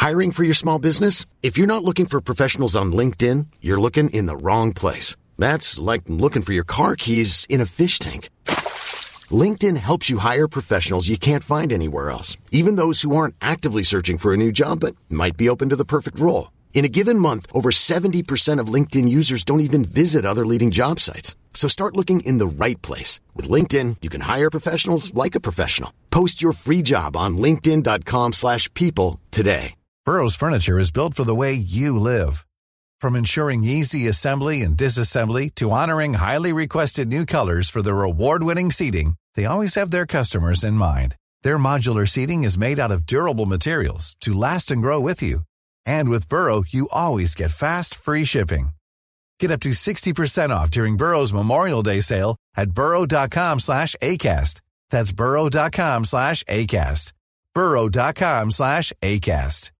Hiring for your small business? If you're not looking for professionals on LinkedIn, you're looking in the wrong place. That's like looking for your car keys in a fish tank. LinkedIn helps you hire professionals you can't find anywhere else, even those who aren't actively searching for a new job but might be open to the perfect role. In a given month, over 70% of LinkedIn users don't even visit other leading job sites. So start looking in the right place. With LinkedIn, you can hire professionals like a professional. Post your free job on linkedin.com/people today. Burrow's furniture is built for the way you live. From ensuring easy assembly and disassembly to honoring highly requested new colors for their award-winning seating, they always have their customers in mind. Their modular seating is made out of durable materials to last and grow with you. And with Burrow, you always get fast, free shipping. Get up to 60% off during Burrow's Memorial Day sale at burrow.com/ACAST. That's burrow.com/ACAST. burrow.com/ACAST.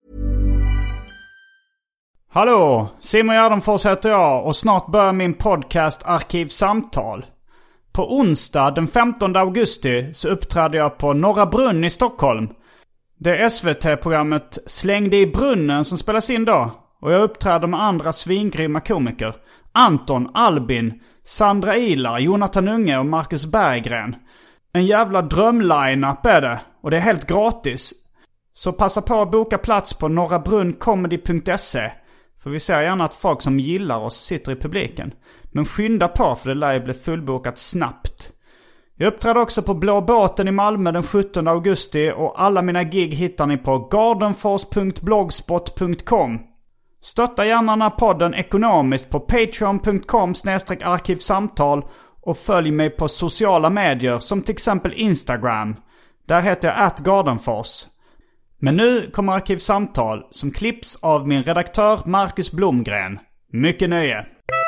Hallå, Simon Gärdenfors heter jag och snart börjar min podcast Arkivsamtal. På onsdag den 15 augusti så uppträdde jag på Norra Brunn i Stockholm. Det är SVT-programmet Släng dig i brunnen som spelas in då. Och jag uppträder med andra svingrymma komiker. Anton, Albin, Sandra Ilar, Jonathan Unge och Marcus Berggren. En jävla drömline-up är det. Och det är helt gratis. Så passa på att boka plats på norrabrunnkomedy.se. För vi ser gärna att folk som gillar oss sitter i publiken. Men skynda på för det lär ju bli fullbokat snabbt. Jag uppträder också på Blå båten i Malmö den 17 augusti och alla mina gig hittar ni på gardenfors.blogspot.com. Stötta gärna den här podden ekonomiskt på patreon.com/arkivsamtal och följ mig på sociala medier som till exempel Instagram. Där heter jag @gardenfors. Men nu kommer Arkivsamtal som klipps av min redaktör Marcus Blomgren. Mycket nöje!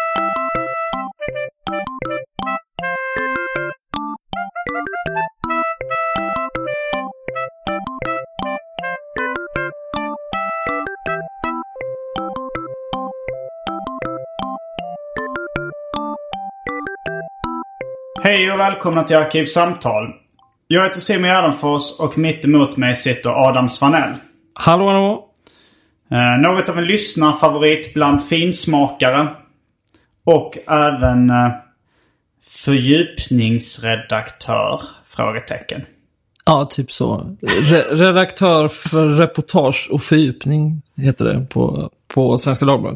Hej och välkomna till Arkivsamtal. Jag heter Simon Gärdenfors och mitt emot mig sitter Adam Svanell. Hallå, hallå. Något av en lyssnarfavorit bland finsmakare. Och även fördjupningsredaktör? Frågetecken. Ja, typ så. Redaktör för reportage och fördjupning heter det på Svenska Dagbladet.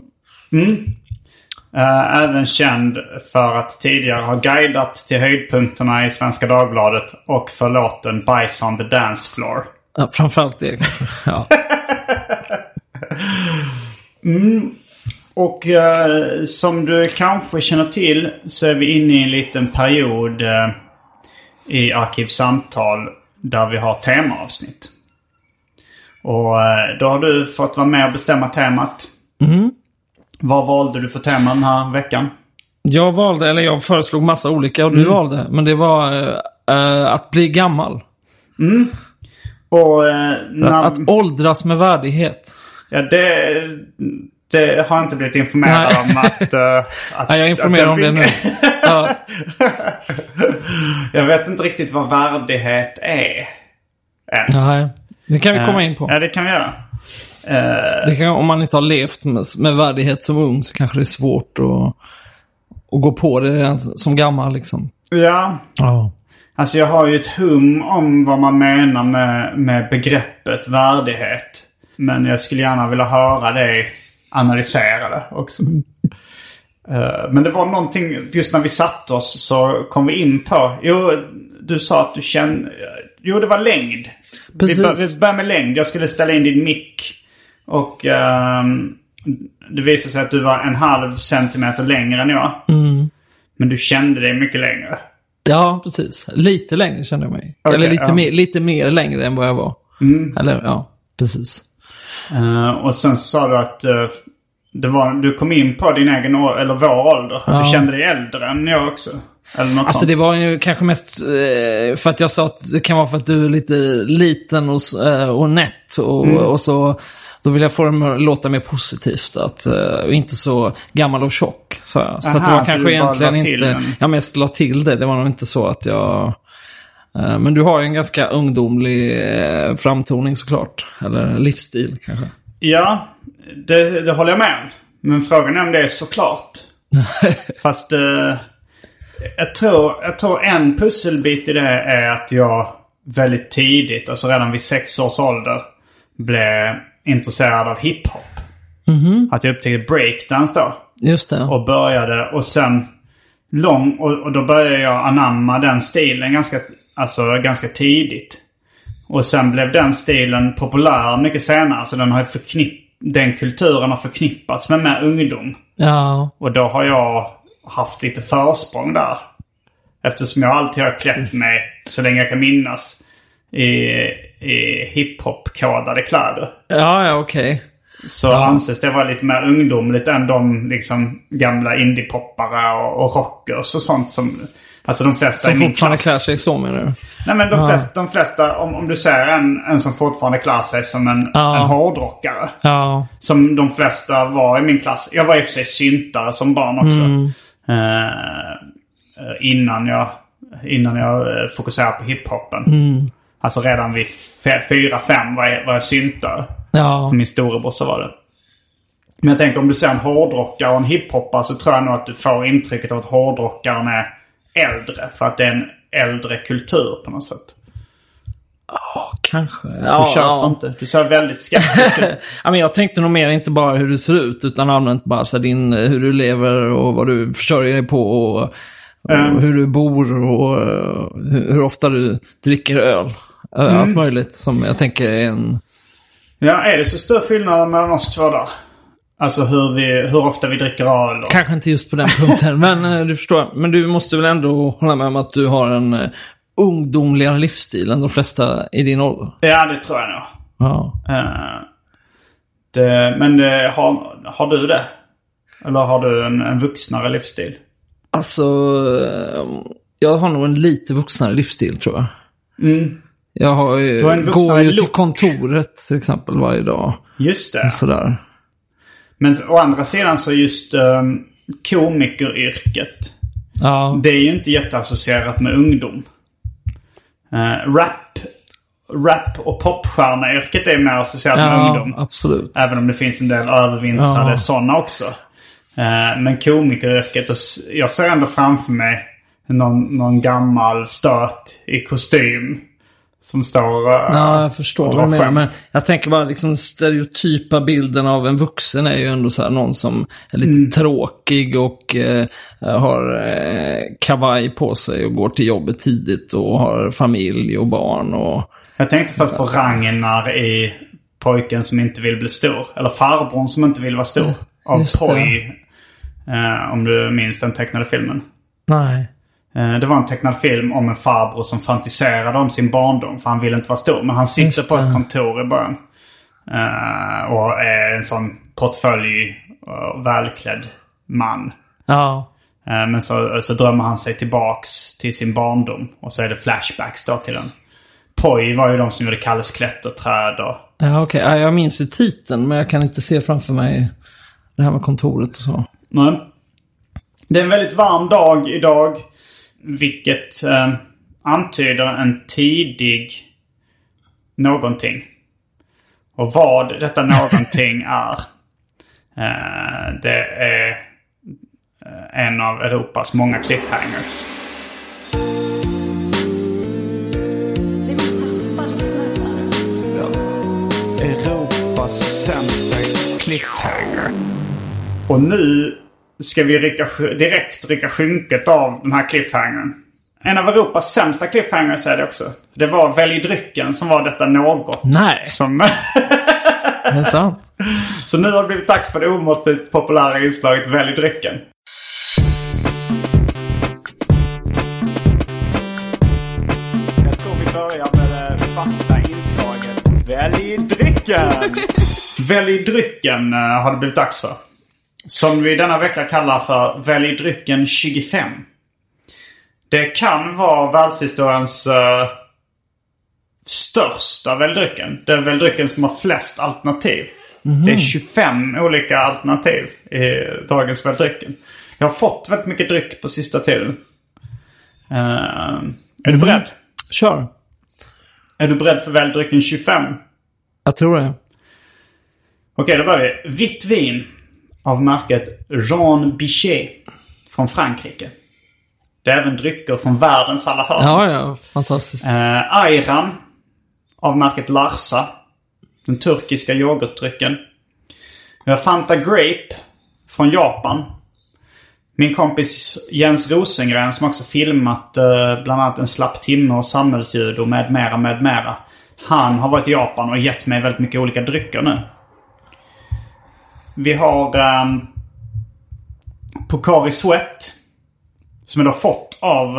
Även känd för att tidigare ha guidat till höjdpunkterna i Svenska Dagbladet och för låten Bice on the Dance Floor. Ja, framförallt det. Ja. Och som du kanske känner till så är vi inne i en liten period i Arkivsamtal där vi har temaavsnitt. Och då har du fått vara med och bestämma temat. Vad valde du för tema den här veckan? Jag föreslog massa olika och du valde. Men det var att bli gammal. Och, att åldras med värdighet. Ja, det har jag inte blivit informerad om att... Nej, jag informerar om det nu. Ja. Jag vet inte riktigt vad värdighet är. Nej, det kan vi komma in på. Ja, det kan vi göra. Om man inte har levt med värdighet som ung så kanske det är svårt att gå på det som gammal liksom. Ja. Alltså jag har ju ett hum om vad man menar med begreppet värdighet. Men jag skulle gärna vilja höra dig analysera det också. Men det var någonting, just när vi satt oss så kom vi in på... Du sa att du kände... det var längd. Precis. Vi började med längd. Jag skulle ställa in din mick. Och det visade sig att du var 1,5 centimeter längre än jag. Men du kände dig mycket längre. Ja, precis. Lite längre kände jag mig. Okay, eller lite mer längre än vad jag var. Eller, ja, precis. Och sen sa du att du kom in på din egen eller vår ålder. Att du kände dig äldre än jag också. Eller något sånt. Det var ju kanske mest för att jag sa att det kan vara för att du är lite liten och nätt. Och så då vill jag få det att låta mer positivt. Att inte så gammal och tjock. Så att det var kanske egentligen inte... Jag mest la till det. Det var nog inte så att jag Men du har ju en ganska ungdomlig framtoning såklart. Eller livsstil kanske. Ja, det håller jag med om. Men frågan är om det är såklart. Fast jag tror en pusselbit i det är att jag väldigt tidigt, alltså redan vid 6 års ålder, blev intresserad av hiphop. Att jag upptäckte breakdance då. Just det. Och började, och sen och då började jag anamma den stilen ganska tidigt. Och sen blev den stilen populär mycket senare. Så den kulturen har förknippats med mer ungdom. Ja. Och då har jag haft lite försprång där. Eftersom jag alltid har klätt mig, så länge jag kan minnas, i hiphop-kodade kläder. Ja, okej. Så anses det vara lite mer ungdomligt än de liksom gamla indie-poppare och rockers och sånt som... Alltså de flesta som fortfarande klär sig så, menar du? Nej, men de flesta om du ser en som fortfarande klär sig som en hårdrockare. Ja. Som de flesta var i min klass. Jag var i och för sig syntare som barn också. Innan jag fokuserade på hiphopen. Alltså redan vid 4-5 var jag syntare. Ja. För min storebror så var det. Men jag tänker, om du ser en hårdrockare och en hiphoppare, så tror jag nog att du får intrycket av att hårdrockaren är äldre. För att det är en äldre kultur på något sätt. Ja, kanske. Du köper inte. Du ser väldigt skeptisk ut. Ja, men jag tänkte nog mer inte bara hur du ser ut, utan allmänt bara så hur du lever och vad du försörjer dig på och hur du bor och hur ofta du dricker öl. Allt möjligt som jag tänker är en... Ja, är det så stor skillnad mellan oss två där? Alltså hur ofta vi dricker öl? Och... Kanske inte just på den punkten, men du förstår. Men du måste väl ändå hålla med om att du har en ungdomligare livsstil än de flesta i din ålder? Ja, det tror jag nog. Ja. Har du det? Eller har du en vuxnare livsstil? Alltså, jag har nog en lite vuxnare livsstil, tror jag. Jag går ju till kontoret till exempel varje dag. Just det. Sådär. Men å andra sidan så just komikeryrket. Ja. Det är ju inte jätteassocierat med ungdom. Rap och popstjärneyrket är mer associerat med ungdom. Absolut. Även om det finns en del övervintrade sådana också. Men komikeryrket, jag ser ändå framför mig någon gammal stöt i kostym som står... Ja, jag förstår vad du menar. Men jag tänker bara liksom stereotypa bilden av en vuxen är ju ändå så här någon som är lite tråkig och har kavaj på sig och går till jobbet tidigt och har familj och barn och... Jag tänkte först på Ragnar i Pojken som inte vill bli stor. Eller Farbrorn som inte vill vara stor. Av Toy. Om du minns den tecknade filmen. Nej. Det var en tecknad film om en farbror som fantiserade om sin barndom. För han ville inte vara stor. Men han sitter på ett kontor i början. Och är en sån portfölj välklädd man. Ja. Men så drömmer han sig tillbaks till sin barndom. Och så är det flashbacks då till den. Toy var ju de som gjorde Kalles klätterträd. Ja, okej. Ja, jag minns ju titeln, men jag kan inte se framför mig det här med kontoret och så. Nej. Det är en väldigt varm dag idag. Vilket antyder en tidig någonting. Och vad detta någonting är. Det är en av Europas många cliffhangers. Europas sämsta cliffhanger. Och nu ska vi direkt rycka skynket av den här cliffhangern. En av Europas sämsta cliffhangers är det också. Det var Välj drycken som var detta något. Nej. Som... Det är sant. Så nu har det blivit dags för det omåttligt populära inslaget Välj drycken. Jag tror vi börjar med det fasta inslaget Välj drycken. Välj drycken har det blivit dags för. Som vi denna vecka kallar för Välj drycken 25. Det kan vara världshistoriens största väldrycken. Det är väldrycken som har flest alternativ. Det är 25 olika alternativ i dagens väldrycken. Jag har fått väldigt mycket dryck på sista tiden. Är du beredd? Kör. Är du beredd för väldrycken 25? Jag tror det. Okej, då börjar vi. Vitt vin av märket Jean Bichet från Frankrike. Det är även drycker från världens alla hörn. Ja, fantastiskt. Ayran av märket Larsa. Den turkiska yoghurtdrycken. Vi har Fanta Grape från Japan. Min kompis Jens Rosengren som också filmat bland annat En slapp timme och samhällsljud och med mera. Han har varit i Japan och gett mig väldigt mycket olika drycker nu. Vi har Pocari Sweat som jag då fått av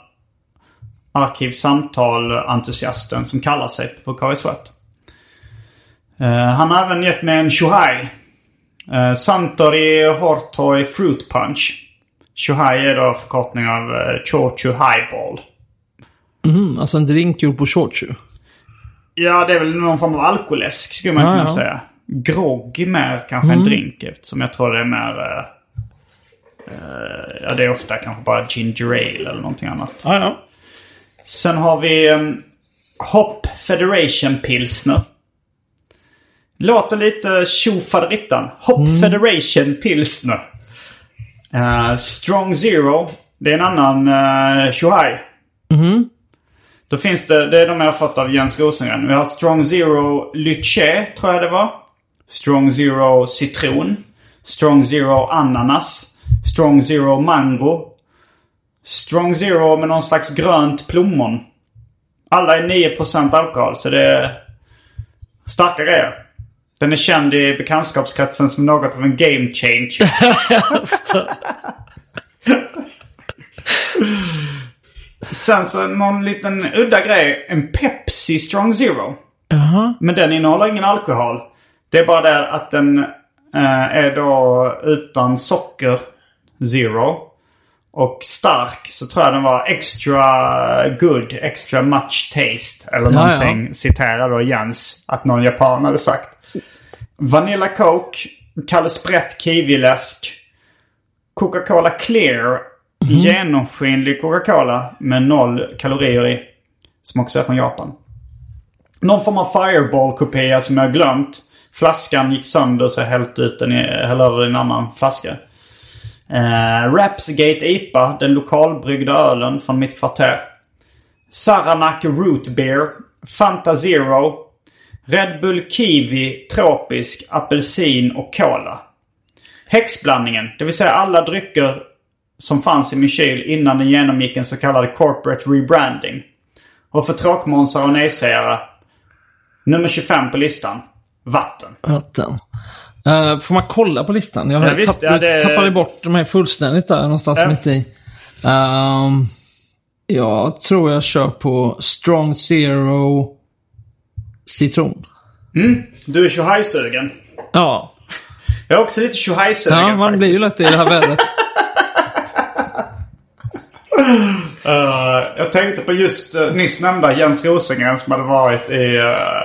Arkivsamtal-entusiasten som kallar sig Pocari Sweat. Han har även gett mig en Shuhai. Suntory Hortoy Fruit Punch. Shuhai är då förkortning av Shochu Highball. Alltså en drink gjord på shochu. Ja, det är väl någon form av alkoläsk skulle man kunna säga. Grogg mer kanske en drink, eftersom jag tror det är mer det är ofta kanske bara ginger ale eller någonting annat. Sen har vi Hop Federation Pilsner. Låter lite tjofaderittan. Hop Federation Pilsner. Strong Zero. Det är en annan Shuhai. Då finns det är de jag har fått av Jens Rosengren. Vi har Strong Zero Lychee, tror jag det var. Strong Zero Citron. Strong Zero Ananas. Strong Zero Mango. Strong Zero med någon slags grönt plommon. Alla är 9% alkohol, så det är starka grejer. Den är känd i bekantskapskretsen som något av en game changer. Sen så någon liten udda grej. En Pepsi Strong Zero. Men den innehåller ingen alkohol. Det är bara det att den är då utan socker. Zero. Och stark så tror jag den var extra good. Extra much taste. Eller någonting. Citerar då Jens att någon japan hade sagt. Vanilla Coke. Kalle Sprätt kiwiläsk. Coca-Cola Clear. Genomskinlig Coca-Cola med 0 kalorier i. Som också är från Japan. Någon form av Fireball-kopia som jag har glömt. Flaskan gick sönder så jag hällt ut den hällde över en annan flaska. Rapsgate IPA, den lokalbryggda ölen från mitt kvarter. Saranac Root Beer. Fanta Zero. Red Bull Kiwi, tropisk, apelsin och cola. Häxblandningen, det vill säga alla drycker som fanns i min kyl innan den genomgick en så kallad corporate rebranding. Och för tråkmånsar och nejsägare, nummer 25 på listan, vatten. Får man kolla på listan? Jag tappade bort de här fullständigt där någonstans mitt i. Jag tror jag kör på Strong Zero Citron. Du är Shuhai-sugen. Ja. Jag är också lite Shuhai-sugen. Ja, man blir ju lätt i det här vädret. Jag tänkte på just nyss nämnda Jens Rosengren som hade varit i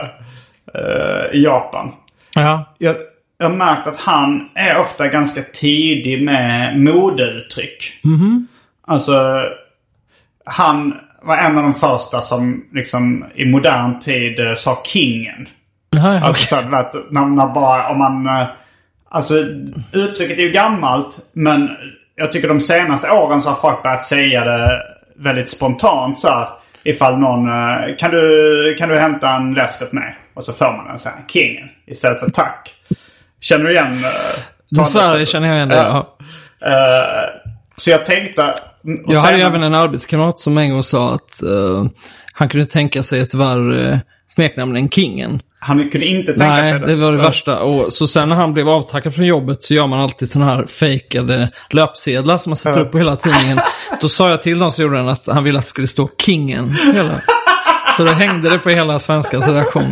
Japan. Ja. Jag har märkt att han är ofta ganska tidig med modeuttryck. Alltså han var en av de första som liksom i modern tid sa kingen. Alltså så att när bara om man alltså uttrycket är ju gammalt, men jag tycker de senaste åren så har folk börjat säga det väldigt spontant så här, ifall någon kan du hämta en läsk åt mig, och så får man en sån här kingen istället för tack. Känner du igen dessvärre känner jag igen det. Så jag tänkte jag hade ju även en arbetskamrat som en gång sa att han kunde tänka sig ett värre smeknamn än kingen. Han kunde inte tänka sig det. Nej, det var det värsta. Och så sen när han blev avtackad från jobbet så gör man alltid såna här fejkade löpsedlar som man sätter upp på hela tidningen. Då sa jag till dem som gjorde den att han ville att det skulle stå kingen. Så då hängde det på hela svenska redaktion.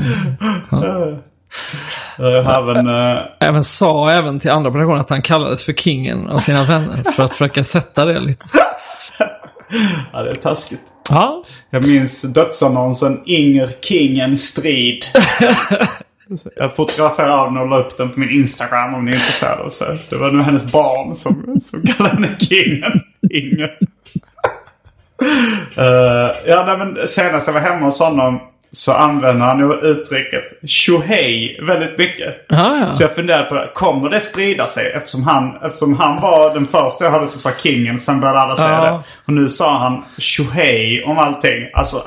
Även till andra personer att han kallades för kingen av sina vänner för att försöka sätta det lite. Ja, det är taskigt. Ja. Jag minns dödsannonsen Inger Kingen strid. Jag fotograferade av den och la upp den på min Instagram om ni är intresserade. Så det var nu hennes barn som kallade henne Kingen. Inger. Men senast jag var hemma hos honom så använder han uttrycket tjohej väldigt mycket. Ja. Så jag funderade på det. Kommer det sprida sig? Eftersom han var den första jag hade som sa kingen. Sen började alla säga det. Och nu sa han tjohej om allting. Alltså,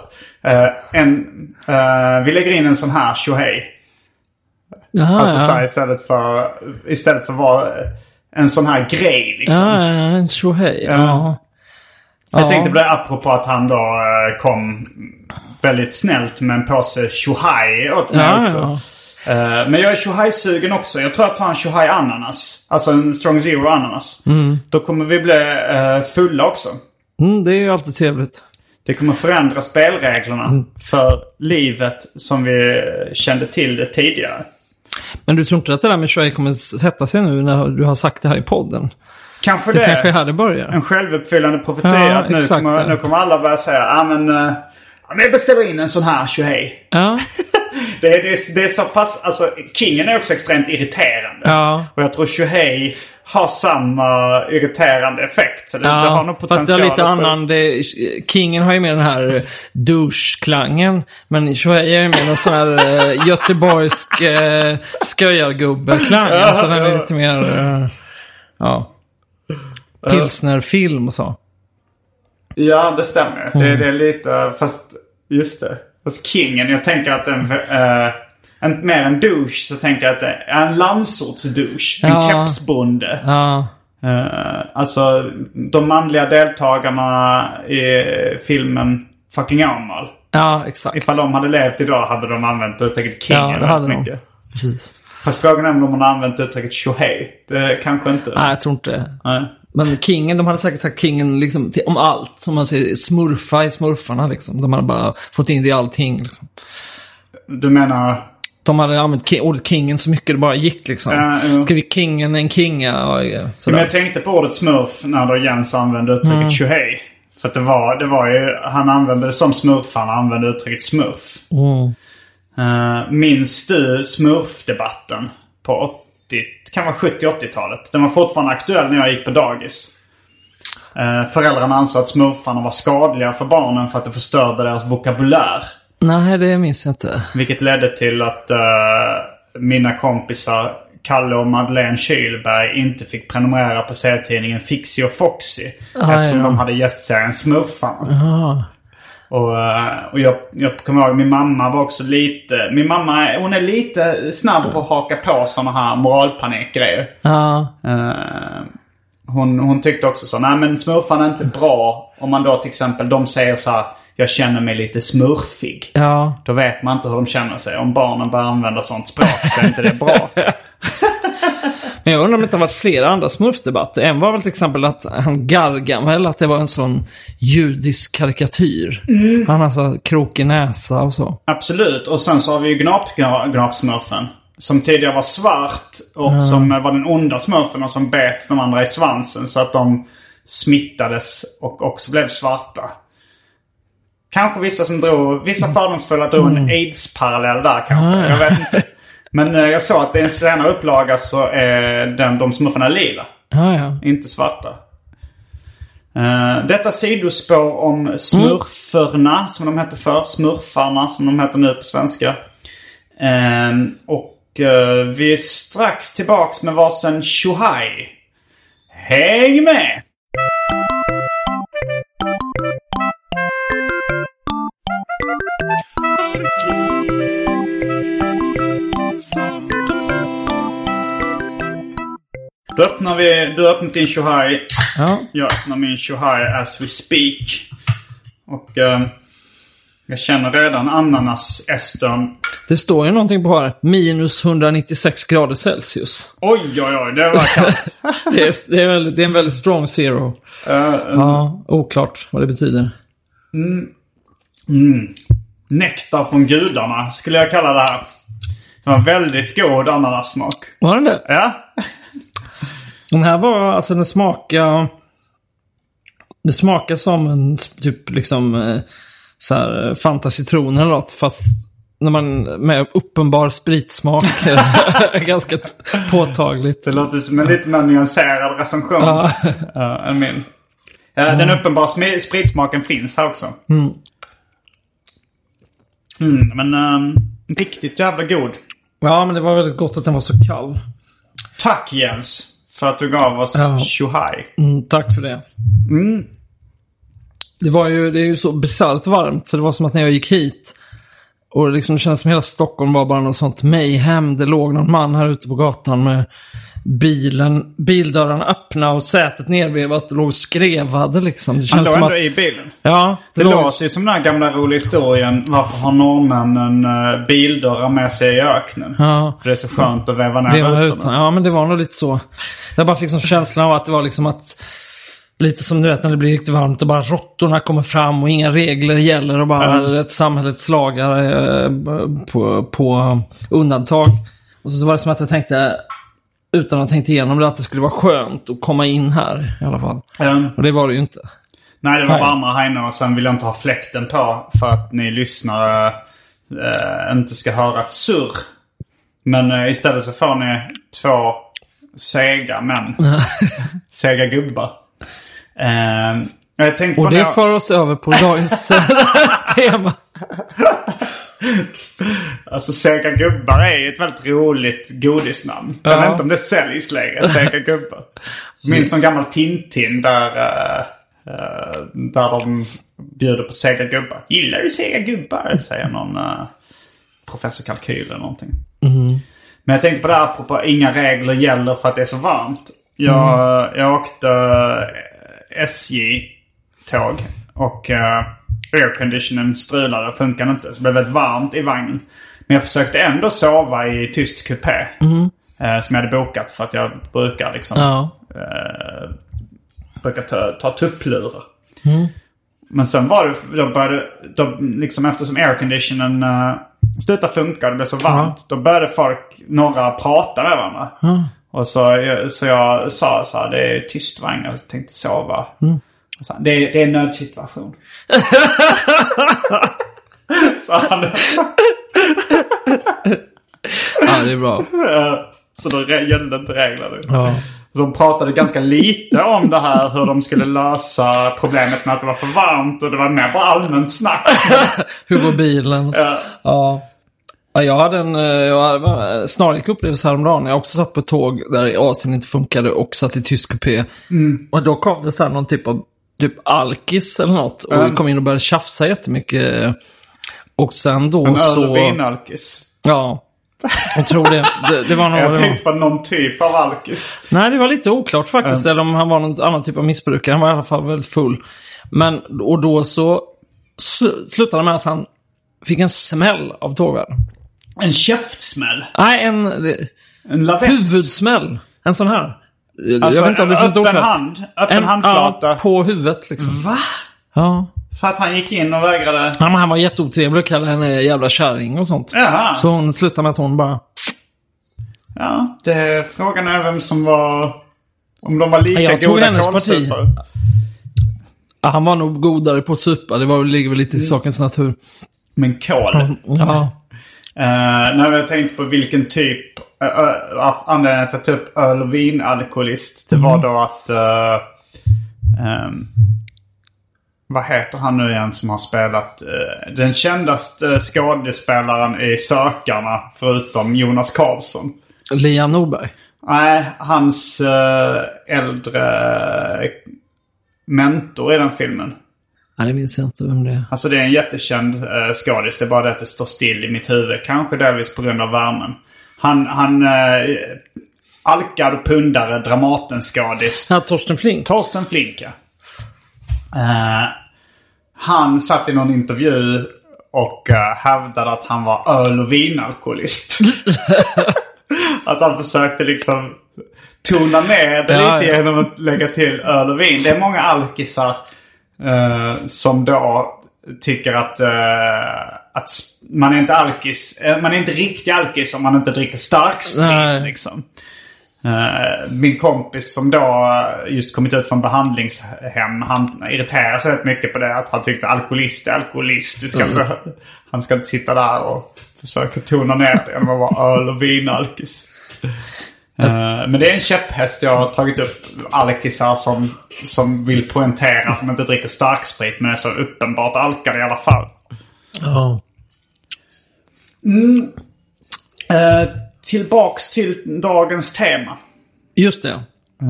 vi lägger in en sån här tjohej. Alltså så här, istället för vara en sån här grej liksom. En tjohej. Jag tänkte på det apropå att han då kom väldigt snällt med en påse tjohaj åt mig också. Men jag är tjohaj-sugen också. Jag tror att jag tar en tjohaj ananas. Alltså en Strong Zero ananas. Då kommer vi bli fulla också. Det är ju alltid trevligt. Det kommer förändra spelreglerna för livet som vi kände till det tidigare. Men du tror inte att det där med tjohaj kommer sätta sig nu när du har sagt det här i podden? Kanske det kanske här det börjar. En självuppfyllande profetia att nu kommer alla börja säga men jag beställer in en sån här tjohej. Ja. det är så pass, alltså kingen är också extremt irriterande. Ja. Och jag tror tjohej har samma irriterande effekt. Så det har nog potential. Fast det är lite annan. Kingen har ju med den här douche-klangen. Men tjohej är ju med en sån här göteborgsk sköjargubbe-klang. Alltså den är lite mer pilsnerfilm och så. Ja, det stämmer. Det är lite, fast just det. Fast kingen, jag tänker att mer en douche, så tänker jag att det är en landsortsdouche. En kepsbonde. Alltså de manliga deltagarna i filmen Fucking Åmål. Ja, exakt. Ifall de hade levt idag hade de använt uttrycket kingen väldigt mycket. Precis. Fast frågan är om de har använt uttrycket tjohej. Det kanske inte. Nej, jag tror inte det. Nej. Men kingen, de hade säkert sagt kingen liksom, om allt. Som man säger, smurfa i smurfarna liksom. De hade bara fått in det i allting liksom. Du menar... De hade använt ordet kingen så mycket det bara gick liksom. Ska vi kingen en kinga? Men jag tänkte på ordet smurf när då Jens använde uttrycket tjohej. För att det var ju, han använde det som smurf, han använde uttrycket smurf. Minns du smurfdebatten på 70-80-talet? Den var fortfarande aktuell när jag gick på dagis. Föräldrarna ansåg att smurfarna var skadliga för barnen för att det förstörde deras vokabulär. Nej, det minns jag inte. Vilket ledde till att mina kompisar Kalle och Madeleine Kylberg inte fick prenumerera på serietidningen Fixie och Foxy. Eftersom de hade gästserien Smurfarna. Och jag kommer ihåg, min mamma var också lite... Min mamma, hon är lite snabb på att haka på såna här moralpanikgrejer. Hon tyckte också så, nej men smurfarna är inte bra. Om man då till exempel, de säger så här, jag känner mig lite smurfig. Då vet man inte hur de känner sig. Om barnen börjar använda sånt språk så är inte det bra. Men jag undrar om det inte har varit flera andra smurfdebatter. En var väl till exempel att han Gargamel, att det var en sån judisk karikatyr. Han har så krokig näsa och så. Absolut. Och sen så har vi ju Gnapsmurfen. Som tidigare var svart och som var den onda smurfen och som bet de andra i svansen så att de smittades och också blev svarta. Kanske vissa fördomsfulla drog en AIDS-parallell där kanske. Jag vet inte. Men jag såg att i en senare upplaga så är de smurfarna lila. Inte svarta. Detta sidospår om smurferna som de hette förr. Smurfarna som de heter nu på svenska. Och vi är strax tillbaks med varsin tjohaj. Häng med! Du har öppnat din tjohaj. Jag öppnar min tjohaj as we speak. Och jag känner redan ananas-estern. Det står ju någonting på här. Minus 196 grader Celsius. Oj, det var kallt. det är en väldigt strong zero. Oklart vad det betyder. Nektar från gudarna skulle jag kalla det här. Det var väldigt god ananassmak. Var den det? Ja. Den här var, alltså det smakar som en typ liksom så här Fanta citron eller något, fast när man med uppenbar spritsmak ganska påtagligt. Det låter som en lite mer nyanserad recension än min. Den uppenbara spritsmaken finns här också. Men riktigt jävla god. Ja, men det var väldigt gott att den var så kall. Tack Jens för att du gav oss Shuhai. Tack för det. Det är ju så bisarrt varmt, så det var som att när jag gick hit och liksom det kändes som hela Stockholm var bara något sånt mayhem. Det låg någon man här ute på gatan med bildörrarna öppna och sätet nervevat och låg skrevade liksom. Det känns som att i bilen. Ja, det låter ju som den här gamla roliga historien. Varför har norrmännen bildörrar med sig i öknen? Ja. För det är så skönt att väva ner rutorna. Ja, men det var nog lite så. Jag bara fick som känslan av att det var liksom att lite som du vet när det blir riktigt varmt och bara råttorna kommer fram och inga regler gäller och bara ett samhällets lagar på undantag. Och så var det som att jag tänkte, utan att tänka igenom det, att det skulle vara skönt att komma in här i alla fall. Och det var det ju inte. Nej, det var varmare här inne och sen vill jag inte ha fläkten på för att ni lyssnare inte ska höra ett surr. Men istället så får ni 2 sega män. Sega gubbar. Jag tänkte och det för oss över på dagens tema. Alltså Sega gubbar är ett väldigt roligt godisnamn. Jag vet inte om det säljs längre, Sega gubbar. Minns någon gammal Tintin där de bjuder på Sega gubbar. Gillar du Sega gubbar? Säger någon professor Kalkyl eller någonting. Men jag tänkte på det här apropå inga regler gäller för att det är så varmt. Jag åkte SJ-tåg och airconditionen strulade och funkade inte. Så det blev väldigt varmt i vagnen. Men jag försökte ändå sova i tyst kupé. Som jag hade bokat för att jag brukar liksom brukar ta tupplurar. Men sen var det då liksom eftersom airconditionen slutade funka och det blev så varmt, då började några prata med varandra. Och så jag sa så här, det är tyst vagn, jag tänkte sova. Så, det är en nödsituation. Så han. Ja, det är bra. Så då gällde inte reglerna. Ja. De pratade ganska lite om det här, hur de skulle lösa problemet med att det var för varmt. Och det var mer bara allmänt snack. Hur går bilen? Ja. Jag hade en snarlik upplevelse häromdagen. Jag också satt på ett tåg där Asien inte funkade och satt i tysk kupé. Och då kom det så här någon typ alkis eller något. Och vi kom in och började tjafsa jättemycket. Och sen då så... En öl-vin-alkis. Ja. Jag tror det var någon... Jag tänkte på någon typ av alkis. Nej, det var lite oklart faktiskt. Eller om han var någon annan typ av missbrukare. Han var i alla fall väldigt full. Men, och då så slutade med att han fick en smäll av tågvärden. En käftsmäll? Nej, en lavett. Huvudsmäll. En sån här. Alltså, jag vet inte om det finns öppen handflata. På huvudet liksom. Va? Ja. För att han gick in och vägrade... Ja, men han var jätteotrevlig och kallade henne jävla kärring och sånt. Jaha. Så hon slutade med att hon bara... Ja, frågan är vem som var... Om de var lika goda kålsupare. Ja, han var nog godare på supa. Det ligger väl lite i sakens natur. Men kål? Ja. När jag tänkte på vilken typ... anledningen att jag tog upp öl- och vinalkoholist. Det var då att... vad heter han nu igen som har spelat den kändaste skådespelaren i Sökarna förutom Jonas Karlsson? Liam Norberg? Nej, hans äldre mentor i den filmen. Nej, det minns jag inte vem det är. Alltså det är en jättekänd skådis. Det är bara det att det står still i mitt huvud. Kanske delvis på grund av värmen. Han alkad pundare, Dramatenskådis. Ja, Torsten Flink. Torsten Flink, ja. Han satt i någon intervju och hävdade att han var öl- och vinalkoholist. Att han försökte liksom tona ner det lite genom att lägga till öl och vin. Det är många alkisar som då tycker att man är inte alkis. Man är inte riktig alkis om man inte dricker stark sprit liksom. Min kompis som då just kommit ut från behandlingshem, han irriterar sig mycket på det, att han tyckte alkoholist är alkoholist. Han ska inte sitta där och försöka tona ner det genom att vara öl- och vinalkis. Men det är en käpphäst jag har tagit upp. Alkisar som vill poängtera att de inte dricker starksprit, men är så uppenbart alkade i alla fall. Ja. Tillbaks till dagens tema. Just det.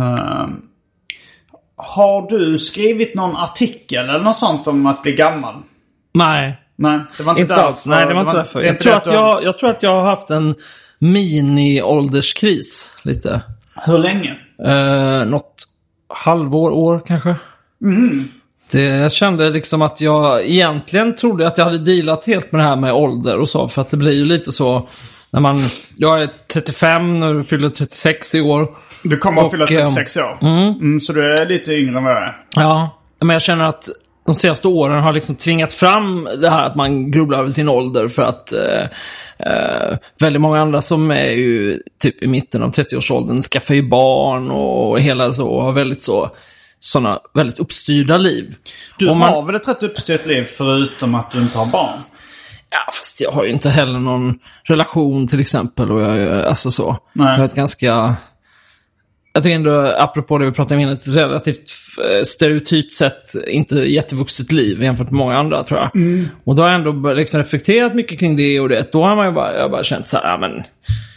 Har du skrivit någon artikel eller något sånt om att bli gammal? Nej. Nej, det var inte alls. Nej, det var inte därför. Jag tror att jag har haft en mini-ålderskris lite. Hur länge? Något år kanske. Jag kände liksom att jag egentligen trodde att jag hade dealat helt med det här med ålder och så. För att det blir ju lite så när jag är 35 nu, fyller 36 i år. Du kommer att fylla 36 år. Så du är lite yngre än vad jag är. Ja, men jag känner att de senaste åren har liksom tvingat fram det här att man grubblar över sin ålder för att väldigt många andra som är ju typ i mitten av 30-årsåldern skaffar ju barn och hela så och har sådana väldigt uppstyrda liv. Du har väl ett rätt uppstyrt liv förutom att du inte har barn? Ja, fast jag har ju inte heller någon relation till exempel och alltså så. Nej. Jag har ett ganska... Jag tycker ändå, apropå det vi pratade om, ett relativt stereotypt sätt inte jättevuxet liv jämfört med många andra, tror jag. Och då har jag ändå liksom reflekterat mycket kring det och det. Då har man ju bara känt så här, ja men...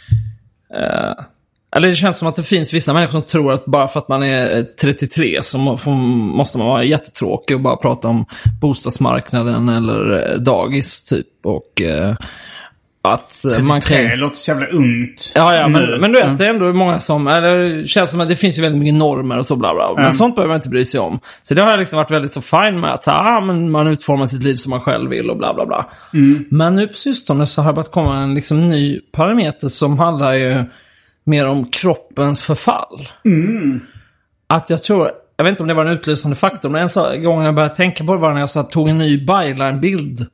eller det känns som att det finns vissa människor som tror att bara för att man är 33 så måste man vara jättetråkig och bara prata om bostadsmarknaden eller dagis typ. Och att 33 man kan... låter så jävla ungt. Ja, men du vet, det är ändå många som... Eller det känns som att det finns ju väldigt mycket normer och så bla bla. Men sånt behöver man inte bry sig om. Så det har jag liksom varit väldigt så fine med att men man utformar sitt liv som man själv vill och bla bla bla. Men nu på sistone så har det börjat komma en liksom ny parameter som handlar ju mer om kroppens förfall. Att jag vet inte om det var en utlösande faktor, men en gång jag började tänka på det var när jag tog en ny byline-bild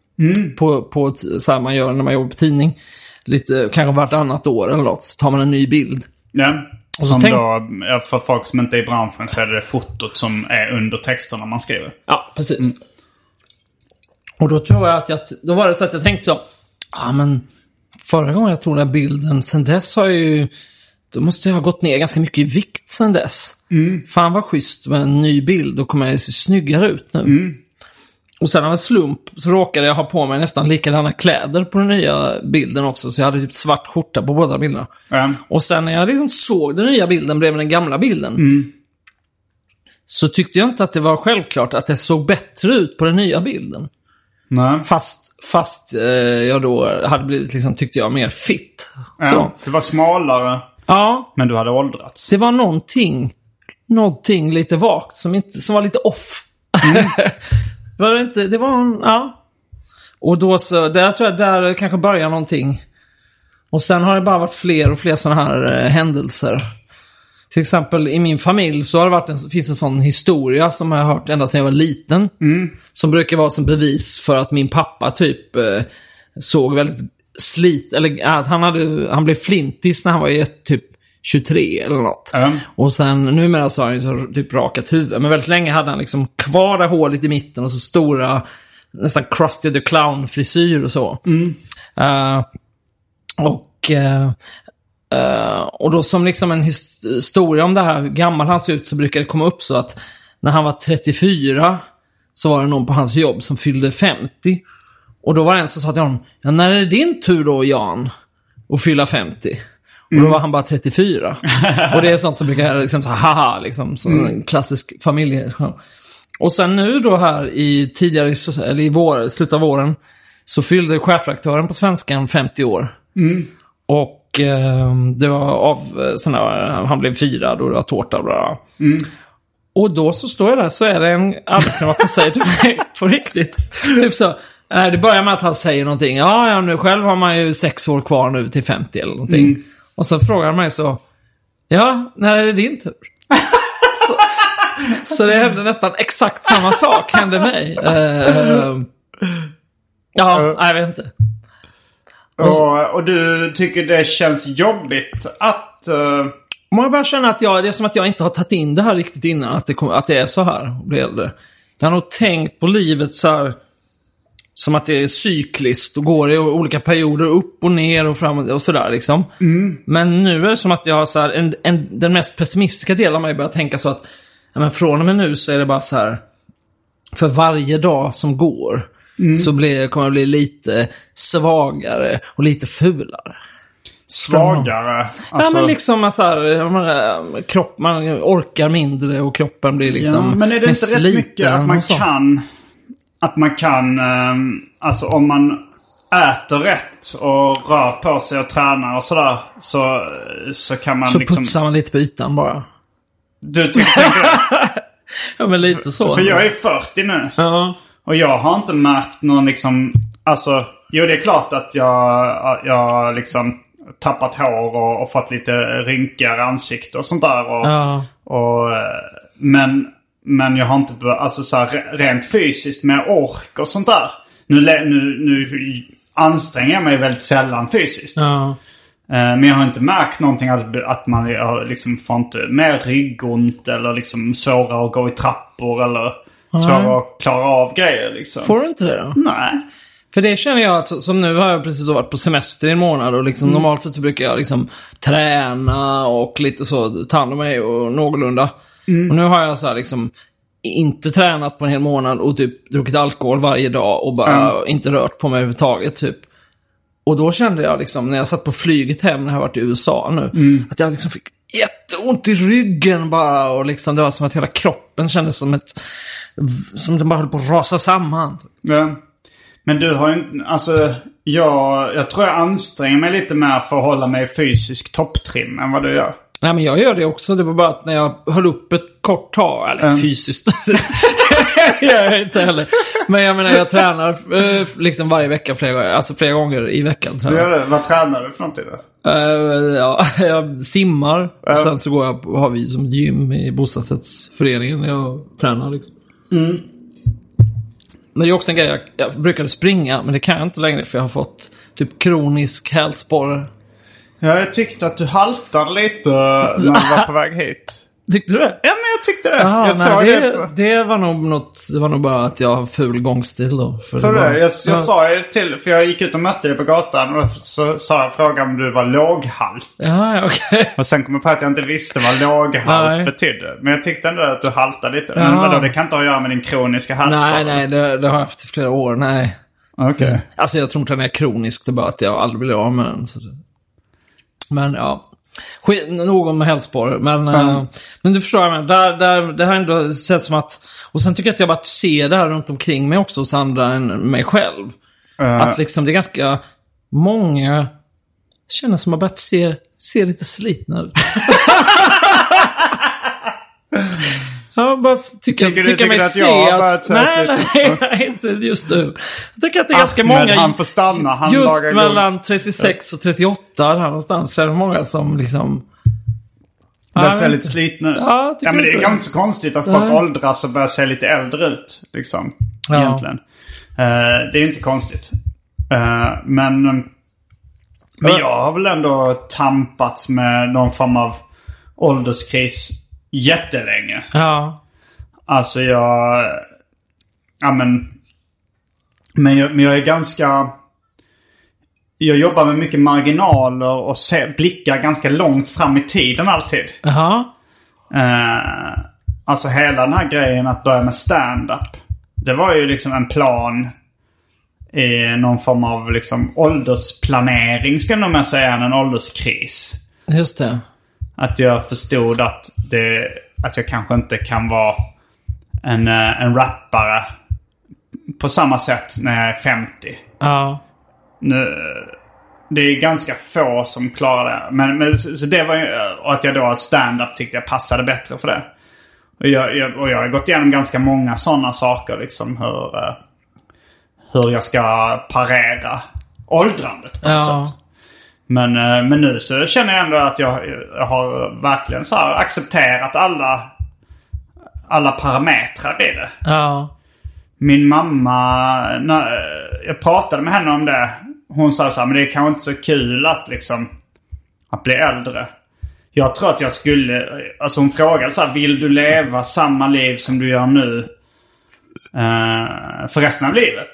på så här man gör när man jobbar på tidning. Lite, kanske vartannat år eller något, så tar man en ny bild. Ja, och som då, för folk som inte är i branschen så är det fotot som är under texterna man skriver. Ja, precis. Och då tror jag att då var det så att jag tänkte så, men förra gången jag tog den här bilden, sen dess har då måste jag ha gått ner ganska mycket i vikt sen dess. Fan vad schysst med en ny bild, då kommer jag se snyggare ut nu. Och sen av en slump så råkade jag ha på mig nästan likadana kläder på den nya bilden också. Så jag hade typ svart skjorta på båda bilderna. Och sen när jag liksom såg den nya bilden bredvid den gamla bilden, så tyckte jag inte att det var självklart att det såg bättre ut på den nya bilden. Nej. Fast jag då hade blivit liksom, tyckte jag, mer fit. Så. Det var smalare. Ja. Men du hade åldrats. Det var någonting lite vagt som var lite off. Var det inte? Det var Och då så, där tror jag där kanske börjar någonting. Och sen har det bara varit fler och fler sådana här händelser. Till exempel i min familj så har det finns en sån historia som jag har hört ända sedan jag var liten. Som brukar vara som bevis för att min pappa typ såg väldigt eller att han blev flintis när han var typ 23 eller något. Och sen numera så har han så typ rakat huvud. Men väldigt länge hade han liksom kvar det hålet i mitten och så stora, nästan Krusty the Clown-frisyr och så. Och då som liksom en historia om det här, hur gammal han ser ut, så brukar det komma upp så att när han var 34 så var det någon på hans jobb som fyllde 50. Och då var det en som sa till honom, när är det din tur då, Jan, att fylla 50? Och då var han bara 34. Och det är sånt som brukar liksom så haha liksom, så en klassisk familje. Och sen nu då här i slutet av våren så fyllde chefredaktören på Svenskan 50 år. Och det var han blev firad och det var tårta och bla. Och då så står jag där, så är det en arbetskamrat som säger till mig på riktigt typ så, det börjar med att han säger någonting. Ja, nu själv har man ju 6 år kvar nu till 50 eller någonting. Och så frågar han mig så, när är det din tur? så det hände nästan exakt samma sak hände mig. Jag vet inte. Och du tycker det känns jobbigt att... Man bara känner att det är som att jag inte har tagit in det här riktigt innan. Att det är så här. Jag har nog tänkt på livet så här, som att det är cykliskt och går i olika perioder upp och ner och fram och sådär liksom. Men nu är det som att jag har så här, den mest pessimistiska delen av mig börjar tänka så att men från och med nu så är det bara så här, för varje dag som går så kommer jag bli lite svagare och lite fulare. Svagare? Alltså... Ja, men liksom så här, man orkar mindre och kroppen blir liksom men är det inte rätt mycket att man kan alltså om man äter rätt och rör på sig och tränar och sådär så kan man så liksom... putsar man lite på ytan bara. Du tänker det? Ja, men lite så. För jag är 40 nu. Ja. Och jag har inte märkt någon liksom... Alltså, jo det är klart att jag liksom tappat hår och fått lite rynkigare ansikte och sånt där. Men jag har inte... Alltså så här, rent fysiskt med ork och sånt där. Nu anstränger jag mig väldigt sällan fysiskt. Ja. Men jag har inte märkt någonting att man liksom får inte mer ryggont eller liksom svårare att gå i trappor eller svårare att klara av grejer liksom. Får du inte det då? Nej. För det känner jag att, som nu har jag precis varit på semester i en månad och liksom normalt sett så brukar jag liksom träna och lite så ta hand om mig och någorlunda. Och nu har jag så här liksom inte tränat på en hel månad och typ druckit alkohol varje dag och bara inte rört på mig överhuvudtaget typ. Och då kände jag liksom, när jag satt på flyget hem när jag varit i USA nu, att jag liksom fick jätteont i ryggen bara. Och liksom det var som att hela kroppen kändes som den bara höll på att rasa samman. Ja. Men du har ju inte, alltså jag tror jag anstränger mig lite mer för att hålla mig i fysisk topptrim än vad du gör. Nej, men jag gör det också. Det var bara att när jag höll upp ett kort tag, eller fysiskt, det gör jag inte heller. Men jag menar, jag tränar liksom varje vecka flera gånger i veckan. Du gör det? Vad tränar du för någonting då? Jag simmar. Och sen så har vi som gym i bostadsrättsföreningen när jag tränar liksom. Men det är också en grej, jag brukade springa, men det kan jag inte längre för jag har fått typ kronisk hälsporre. Ja, jag tyckte att du haltade lite när du var på väg hit. Tyckte du det? Ja, men jag tyckte det. Aha, jag såg det. Det var nog något, det var nog bara att jag har ful gångstil då. Tror du det? Jag sa ju till, för jag gick ut och mötte dig på gatan och så sa jag frågan om du var låghalt. Ja, okej. Och sen kom jag på att jag inte visste vad låghalt betydde. Men jag tyckte ändå att du haltade lite. Men vadå, det kan inte ha att göra med din kroniska halsskada? Nej, det har jag haft i flera år, nej. Okej. Alltså jag tror inte den är kronisk, det är bara att jag aldrig blir av med den. Så det... Men ja, någon med hälsporre. Men du förstår jag, det har ändå sett som att... Och sen tycker jag att jag bara ser det här runt omkring mig också hos andra än mig själv. Att liksom det är ganska många känner som har börjat se lite slitna ut. Jag bara tycker mig se att... Nej, inte just nu. Jag tycker att det är ganska många... han får stanna. Just mellan 36 och 38 där någonstans så är det många som liksom... Börjar se lite slitna ut. Ja, men det är ganska så konstigt att folk åldras och börjar se lite äldre ut. Liksom, egentligen. Det är ju inte konstigt. Men jag har väl ändå tampats med någon form av ålderskris jättelänge. Ja. Alltså men jag är ganska... Jag jobbar med mycket marginaler och blickar ganska långt fram i tiden alltid. Jaha. Alltså hela den här grejen att börja med stand-up. Det var ju liksom en plan i någon form av liksom åldersplanering, ska jag nog säga, en ålderskris. Just det. Att jag förstod att jag kanske inte kan vara en rappare på samma sätt när jag är 50. Ja. Det är ganska få som klarar det. Men så det var ju, och att jag då stand-up tyckte jag passade bättre för det. Och jag har gått igenom ganska många sådana saker liksom hur jag ska parera åldrandet på något sätt. Men nu så känner jag ändå att jag har verkligen så här accepterat alla parametrar i det. Ja. Min mamma, när jag pratade med henne om det, hon sa så här, men det är kanske inte så kul att liksom att bli äldre. Jag tror att jag skulle, alltså hon frågade så här, vill du leva samma liv som du gör nu för resten av livet?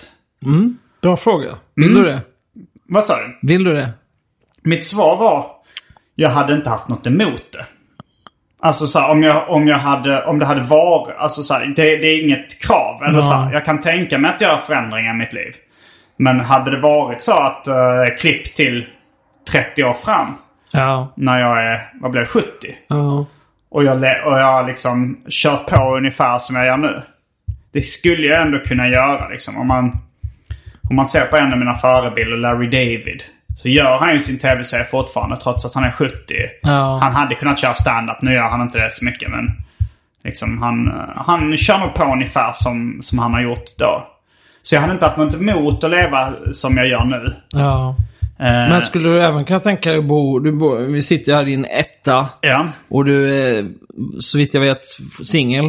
Bra fråga. Vill du det? Vad sa du? Vill du det? Mitt svar var, jag hade inte haft något emot det. Alltså så här, om det hade varit, alltså så här, det är inget krav eller så här, jag kan tänka mig att göra förändringar i mitt liv. Men hade det varit så att klipp till 30 år fram när jag är, vad blir det, 70? Och jag liksom kör på ungefär som jag gör nu. Det skulle jag ändå kunna göra liksom. Om man ser på en av mina förebilder, Larry David, så gör han ju sin tv-serie fortfarande trots att han är 70. Han hade kunnat köra stand-up, nu gör han inte det så mycket. Men liksom, han kör nog på ungefär som han har gjort då. Så jag hade inte haft något emot att leva som jag gör nu. Men skulle du även kunna tänka dig att vi sitter här i en etta. Och du är, så vitt jag vet, singel.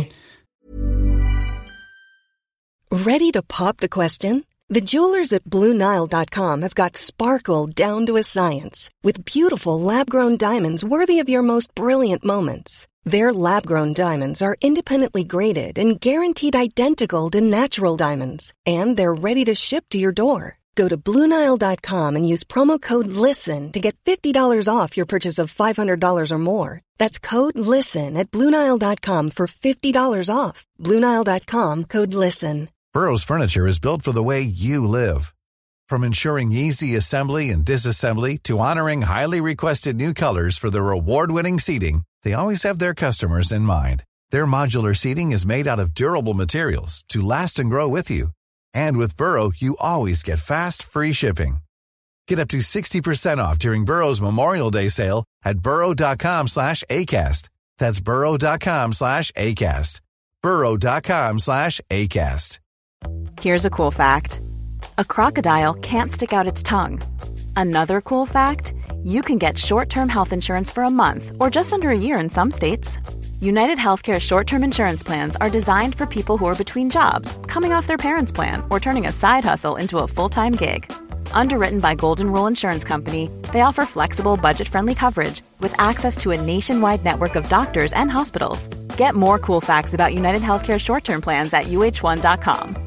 Ready to pop the question? The jewelers at BlueNile.com have got sparkle down to a science with beautiful lab-grown diamonds worthy of your most brilliant moments. Their lab-grown diamonds are independently graded and guaranteed identical to natural diamonds, and they're ready to ship to your door. Go to BlueNile.com and use promo code LISTEN to get $50 off your purchase of $500 or more. That's code LISTEN at BlueNile.com for $50 off. BlueNile.com, code LISTEN. Burrow's furniture is built for the way you live. From ensuring easy assembly and disassembly to honoring highly requested new colors for their award-winning seating, they always have their customers in mind. Their modular seating is made out of durable materials to last and grow with you. And with Burrow, you always get fast, free shipping. Get up to 60% off during Burrow's Memorial Day sale at burrow.com/ACAST. That's burrow.com/ACAST. burrow.com/ACAST. Here's a cool fact. A crocodile can't stick out its tongue. Another cool fact, you can get short-term health insurance for a month or just under a year in some states. United Healthcare short-term insurance plans are designed for people who are between jobs, coming off their parents' plan, or turning a side hustle into a full-time gig. Underwritten by Golden Rule Insurance Company, they offer flexible, budget-friendly coverage with access to a nationwide network of doctors and hospitals. Get more cool facts about United Healthcare short-term plans at uh1.com.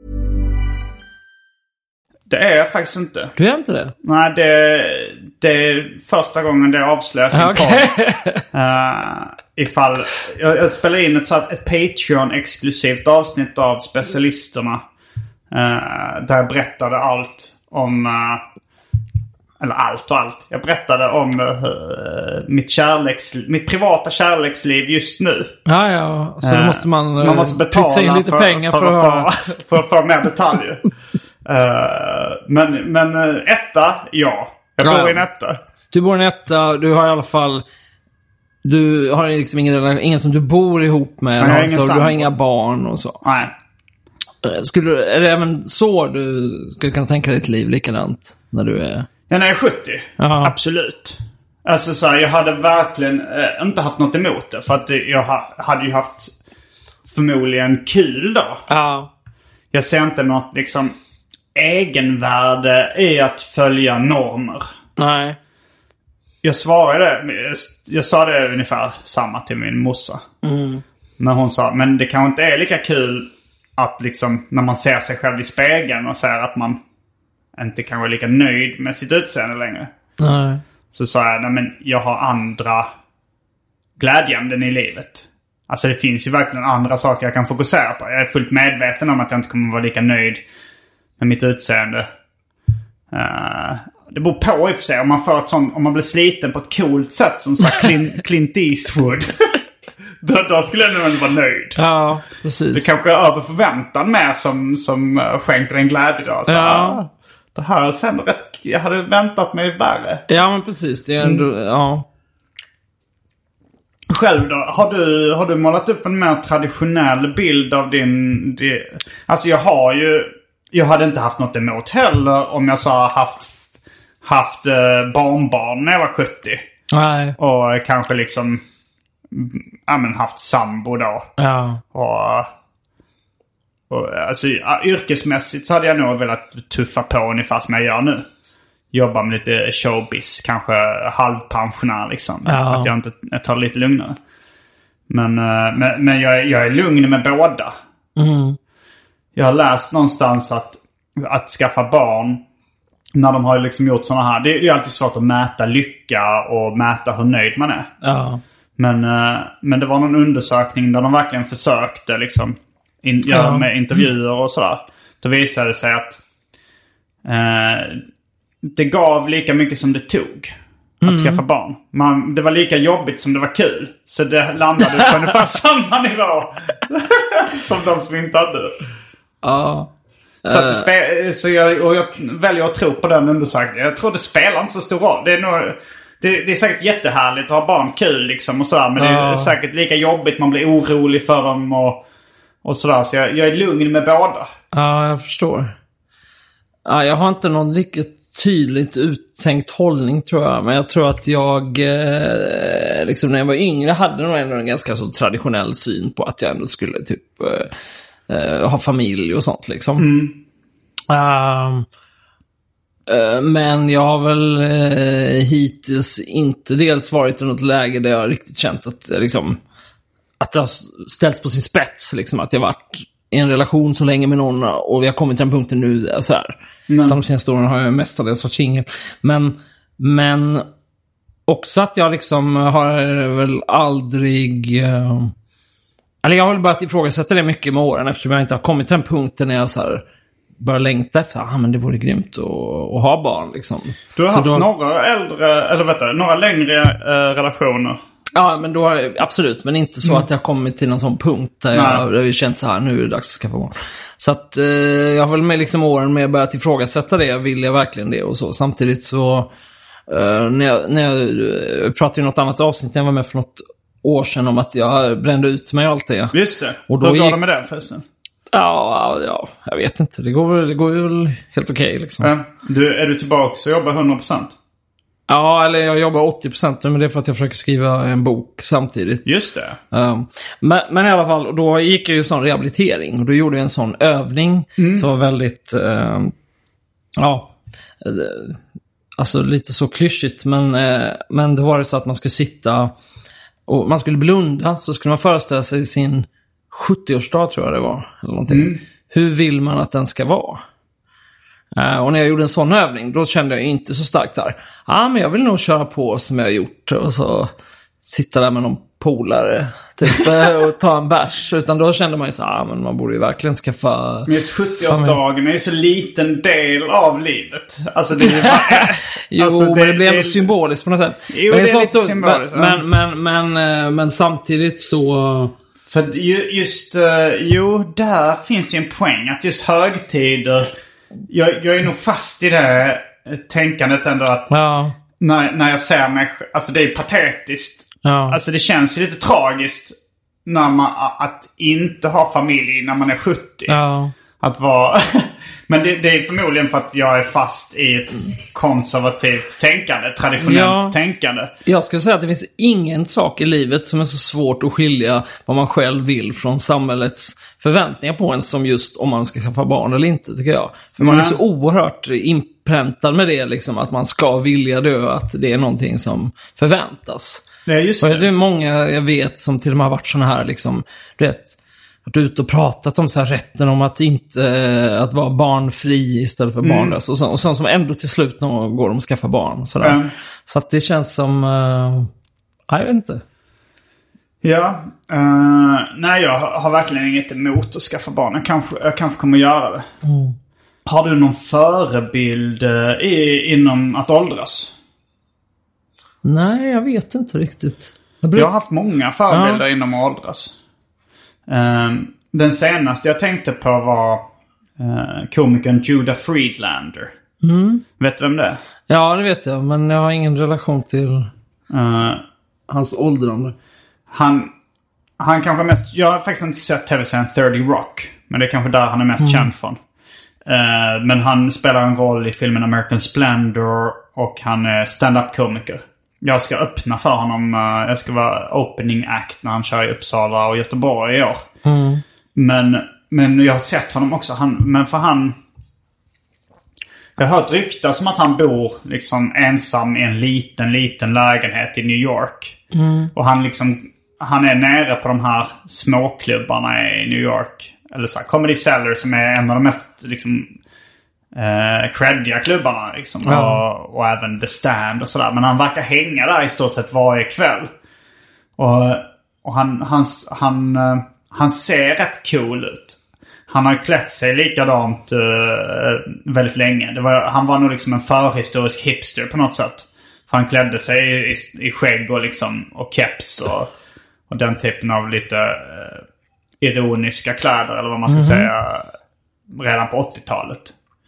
Det är jag faktiskt inte. Du är inte det? Nej, det är första gången det avslöjas i en podd. Ifall jag spelar in ett Patreon-exklusivt avsnitt av Specialisterna. Där jag berättade allt om... eller allt och allt. Jag berättade om mitt privata kärleksliv just nu. Ja. Så då måste man måste betala in lite pengar för att få mer detaljer. Men etta, ja. Jag bor i en etta. Du bor i en etta, du har i alla fall... Du har liksom ingen som du bor ihop med. Alltså, du har inga barn och så. Nej. Är det även så du skulle kunna tänka dig ett liv likadant när du är... Ja, när jag är 70. Aha. Absolut. Alltså så här, jag hade verkligen inte haft något emot det. För att jag hade ju haft förmodligen kul då. Ja. Jag ser inte något liksom egenvärde i att följa normer. Nej. Jag sa det ungefär samma till min morsa. Men hon sa, men det kanske inte är lika kul att liksom när man ser sig själv i spegeln och säger att man inte kan vara lika nöjd med sitt utseende längre. Nej. Så sa jag, nej men jag har andra glädjeämnen i livet. Alltså det finns ju verkligen andra saker jag kan fokusera på. Jag är fullt medveten om att jag inte kommer vara lika nöjd med mitt utseende. Det beror på i och för sig. Om man blir sliten på ett coolt sätt som sagt Clint Eastwood. då skulle jag nog inte vara nöjd. Ja, precis. Det kanske är över förväntan med som skänker en glädje då. Så, det här sen rätt... Jag hade väntat mig värre. Ja, men precis. Det är ändå... Ja. Själv då? Har du målat upp en mer traditionell bild av din... Alltså jag hade inte haft något emot heller om jag sa haft barnbarn när jag var 70. Nej. Och kanske liksom haft sambo då. Ja. Och alltså yrkesmässigt så hade jag nog velat tuffa på ungefär som jag gör nu. Jobba med lite showbiz, kanske halvpensionär liksom. Ja. Att jag tar det lite lugnare. Men jag är lugn med båda. Mm. Jag har läst någonstans att att skaffa barn. När de har liksom gjort såna här. Det är alltid svårt att mäta lycka och mäta hur nöjd man är. Ja. Men det var någon undersökning där de verkligen försökte liksom göra med intervjuer och sådär. Då visade det sig att det gav lika mycket som det tog att skaffa barn. Det var lika jobbigt som det var kul. Så det landade på ungefär samma nivå som de som inte hade det. Ja. Så jag väljer att tro på den undersökningen. Jag tror det spelar inte så stor roll. Det är säkert jättehärligt att ha barn kul liksom och sådär. Men det är säkert lika jobbigt. Man blir orolig för dem och sådär. Så jag är lugn med båda. Ja, jag förstår. Ja, jag har inte någon riktigt tydligt uttänkt hållning tror jag. Men jag tror att jag liksom när jag var yngre hade nog ändå en ganska så traditionell syn på att jag ändå skulle typ ha familj och sånt liksom. Men jag har väl hittills inte dels varit i något läge där jag riktigt känt att liksom, att det har ställts på sin spets liksom, att jag varit i en relation så länge med någon och vi har kommit till den punkten nu så här. De senaste åren har jag mestadels varit singel. Men också att jag liksom har väl aldrig eller jag har väl börjat ifrågasätta det mycket med åren eftersom jag inte har kommit till den punkten när jag så här börjar längta efter men det vore grymt att ha barn liksom. Du har haft några äldre eller några längre relationer. Ja, men då absolut, men inte så att jag kommit till någon sån punkt där jag har känt så här nu är det dags att skaffa barn. Så att jag har väl med liksom åren med börjat ifrågasätta det, vill jag verkligen det och så. Samtidigt så när jag pratade i något annat avsnitt jag var med för något år sedan om att jag brände ut mig och allt det. Just det. Och då hur går det med det förresten? Ja, jag vet inte. Det går väl helt okej liksom. Är du tillbaka och jobbar 100%? Ja, eller jag jobbar 80%, men det är för att jag försöker skriva en bok samtidigt. Just det. Men i alla fall, då gick jag ju sån rehabilitering. Och då gjorde jag en sån övning som var väldigt, alltså lite så klyschigt. Men det var det så att man skulle sitta och man skulle blunda. Så skulle man föreställa sig sin 70-årsdag tror jag det var. Eller någonting. Hur vill man att den ska vara? Och när jag gjorde en sån övning då kände jag inte så starkt där. Men jag vill nog köra på som jag har gjort och så sitta där med någon polare typ, och ta en bärs. Utan då kände man ju så men man borde ju verkligen skaffa. Men 70-årsdagen är ju så liten del av livet. Alltså det är bara jo, alltså, men det blev ändå symboliskt på något sätt. Jo, men det är lite symboliskt. Men samtidigt så för just där finns ju en poäng att just högtider. Jag är nog fast i det tänkandet ändå att när jag ser mig, alltså det är patetiskt. Alltså det känns ju lite tragiskt när man att inte ha familj när man är 70. Att vara men det är förmodligen för att jag är fast i ett konservativt tänkande, traditionellt tänkande. Jag skulle säga att det finns ingen sak i livet som är så svårt att skilja vad man själv vill från samhällets förväntningar på en som just om man ska skaffa barn eller inte, tycker jag. För man är så oerhört inpräntad med det liksom, att man ska vilja dö, att det är någonting som förväntas. Det är just det är många jag vet som till och med har varit såna här liksom, du vet, varit ute och pratat om så här rätten om att inte att vara barnfri istället för barnlös och sen som ändå till slut går de och skaffar barn så där. Så att det känns som jag vet inte. Nej, jag har verkligen inget emot att skaffa barn. Jag kanske kommer göra det. Har du någon förebild inom att åldras? Nej, jag vet inte riktigt. Jag har haft många förebilder inom att åldras. Den senaste jag tänkte på var komikern Judah Friedlander. Vet du vem det är? Ja, det vet jag. Men jag har ingen relation till hans åldrande. Han kanske mest... Jag har faktiskt inte sett tv-serien 30 Rock. Men det är kanske där han är mest känd från. Men han spelar en roll i filmen American Splendor. Och han är stand-up-komiker. Jag ska öppna för honom. Jag ska vara opening act när han kör i Uppsala och Göteborg i år. Men jag har sett honom också. Jag har hört rykten som att han bor liksom ensam i en liten lägenhet i New York. Och han är nere på de här småklubbarna i New York. Eller så här, Comedy Cellar som är en av de mest liksom creddiga klubbarna liksom. Och även The Stand och sådär. Men han verkar hänga där i stort sett varje kväll. Och han ser rätt cool ut. Han har klätt sig likadant väldigt länge. Han var nog liksom en förhistorisk hipster på något sätt. För han klädde sig i skägg och liksom och keps och den typen av lite ironiska kläder eller vad man ska säga redan på 80-talet.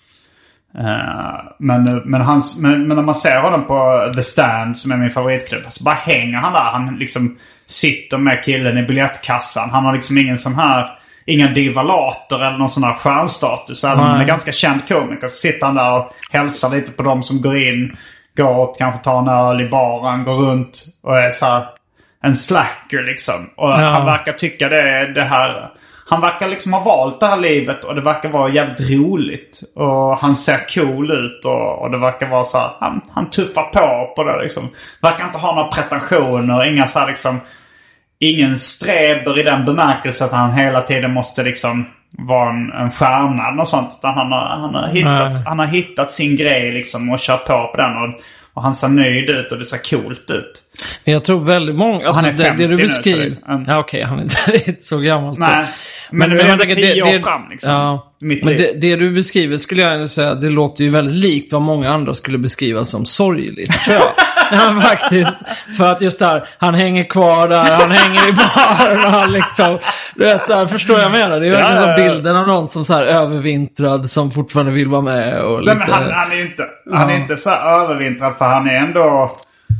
Men när man ser honom på The Stand som är min favoritklubb så bara hänger han där. Han liksom sitter med killen i biljettkassan. Han har liksom inga divalater eller någon sån här stjärnstatus. Även om han är ganska känd komiker så sitter han där och hälsar lite på dem som går in. Går och kanske tar en öl i baren, går runt och är så här en slacker liksom. Och han verkar tycka det här. Han verkar liksom ha valt det här livet och det verkar vara jävligt roligt. Och han ser cool ut och det verkar vara så här, han tuffar på det liksom. Verkar inte ha några pretensioner, inga så här liksom, ingen sträber i den bemärkelsen att han hela tiden måste liksom vara en stjärna och sånt. Utan han har hittat sin grej liksom och kör på den och han ser nöjd ut och det ser coolt ut. Men jag tror väldigt många... Alltså han är 50 det du beskriver... nu. Ja, okej, han är inte så gammal. Nej, men det är 10 år fram liksom. Ja, men det du beskriver skulle jag säga, det låter ju väldigt likt vad många andra skulle beskriva som sorgligt, tror jag. Ja, faktiskt. För att just där, han hänger kvar där, han hänger i baren och han liksom... Du vet, så här, förstår jag menar? Det är verkligen som bilden av någon som så här övervintrad som fortfarande vill vara med och lite... Nej, men han är inte så övervintrad för han är ändå...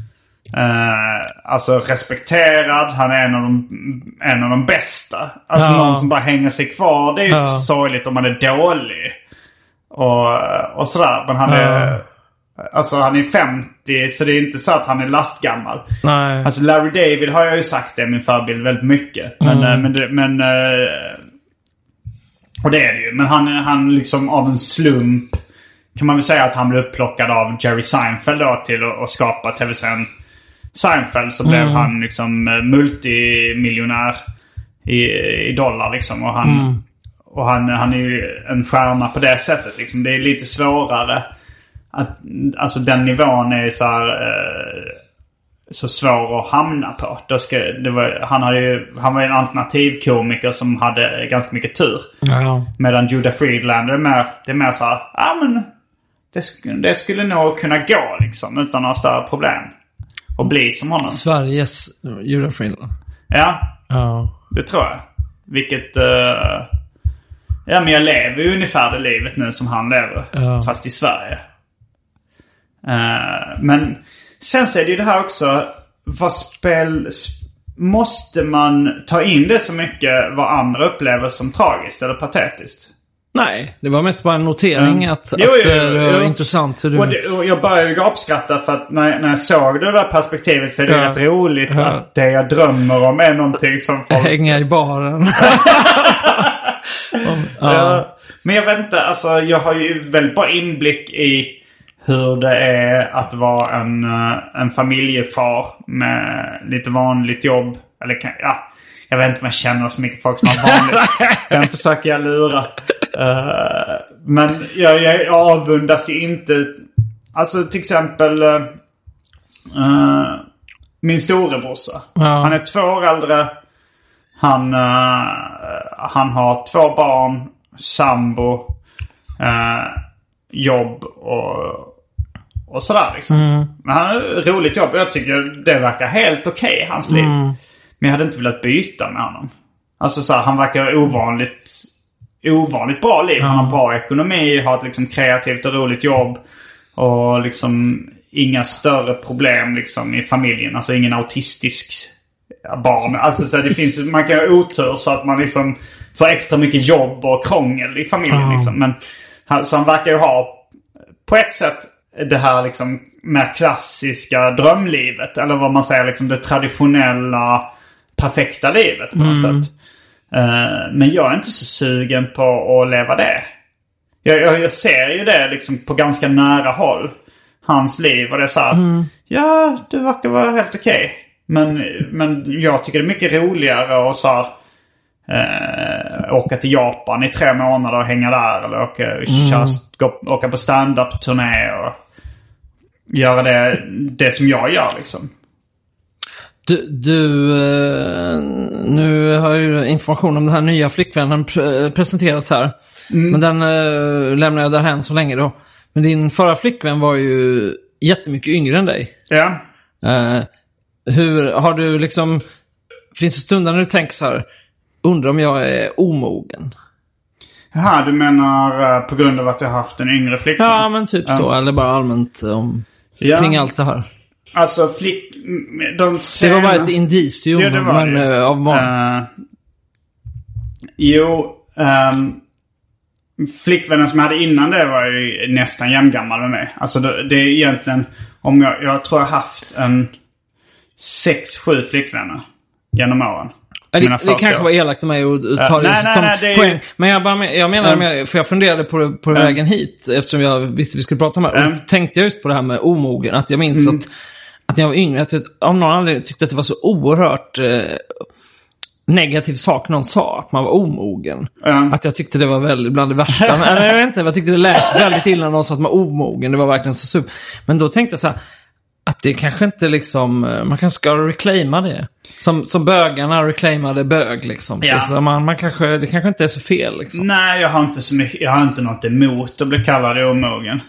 alltså respekterad. Han är en av de bästa. Alltså någon som bara hänger sig kvar. Det är ju inte sorgligt om man är dålig och sådär. Men han är alltså han är 50. Så det är inte så att han är lastgammal. Nej. Alltså Larry David har jag ju sagt, det är min förebild väldigt mycket. Men och det är det ju. Men han liksom av en slump kan man väl säga att han blev upplockad av Jerry Seinfeld då till att skapa tv-serien Seinfeld. Så blev han liksom multimiljonär i dollar liksom. Och han är ju en stjärna på det sättet liksom. Det är lite svårare att, alltså den nivån är så här, så svår att hamna på. Han var en alternativkomiker som hade ganska mycket tur. Medan Judah Friedlander är mer så här, men det skulle nog kunna gå liksom utan några större problem och bli som honom. Sveriges Judah Friedlander. Ja. Det tror jag. Vilket men jag lever ju ungefär det livet nu som han lever, fast i Sverige. Men sen så är det ju det här också, måste man ta in det så mycket vad andra upplever som tragiskt eller patetiskt? Nej, det var mest bara en notering att det var intressant hur du... Och jag började ju gapskratta för att när jag såg det där perspektivet så är det rätt roligt att det jag drömmer om är någonting som folk... Hänga i baren. Men jag vet inte, alltså jag har ju väldigt bra inblick i hur det är att vara en familjefar med lite vanligt jobb. Eller jag vet inte om jag känner så mycket folk som har vanligt. Den försöker jag lura. Men jag avundas ju inte. Alltså till exempel min storebrorsa. Han är 2 år äldre. Han har 2 barn, sambo, jobb och sådär liksom. Men han har ett roligt jobb. Jag tycker det verkar helt okej hans liv. Men jag hade inte velat byta med honom. Alltså så här, han verkar ovanligt bra liv. Han har bra ekonomi, har ett liksom kreativt och roligt jobb och liksom inga större problem liksom i familjen. Alltså ingen autistisk barn. Alltså så det finns, man kan ha otur så att man liksom får extra mycket jobb och krångel i familjen liksom. Men så han verkar ju ha på ett sätt det här liksom mer klassiska drömlivet, eller vad man säger liksom det traditionella perfekta livet på något sätt. Men jag är inte så sugen på att leva det. Jag ser ju det liksom på ganska nära håll, hans liv, och det är så här, det verkar vara helt okej. Men jag tycker det är mycket roligare och så här, åka till Japan i 3 månader och hänga där. Eller åka på stand-up-turné och göra det som jag gör liksom. Nu har ju information om den här nya flickvännen presenterats här. Men den lämnar jag därhen så länge då. Men din förra flickvän var ju jättemycket yngre än dig. Ja. Hur har du liksom... Finns det stunder när du tänker så här, undrar om jag är omogen? Jaha, du menar på grund av att du har haft en yngre flickvän? Ja, men typ så. Eller bara allmänt kring allt det här. Alltså, det var bara ett indicium. Ja, det var men, det. Av många. Flickvännen som jag hade innan det var ju nästan jämngammal med mig. Alltså det är egentligen, om jag tror jag har haft 6-7 flickvänner genom åren. Det kanske var elakt av mig att ta det som poäng. Men jag menar, för jag funderade på vägen hit, eftersom jag visste vi skulle prata om det här. Och tänkte jag just på det här med omogen. Att jag minns att när jag var yngre, att jag av någon anledning tyckte att det var så oerhört negativ sak någon sa, att man var omogen. Att jag tyckte det var väldigt bland det värsta. Jag vet inte, jag tyckte det lät väldigt illa när någon sa att man var omogen. Det var verkligen så super. Men då tänkte jag så här, att det kanske inte liksom, man kanske ska reclaima det. Som bögarna reclaimade bög liksom. Ja. Så det kanske inte är så fel liksom. Nej, jag har inte något emot att bli kallad omogen.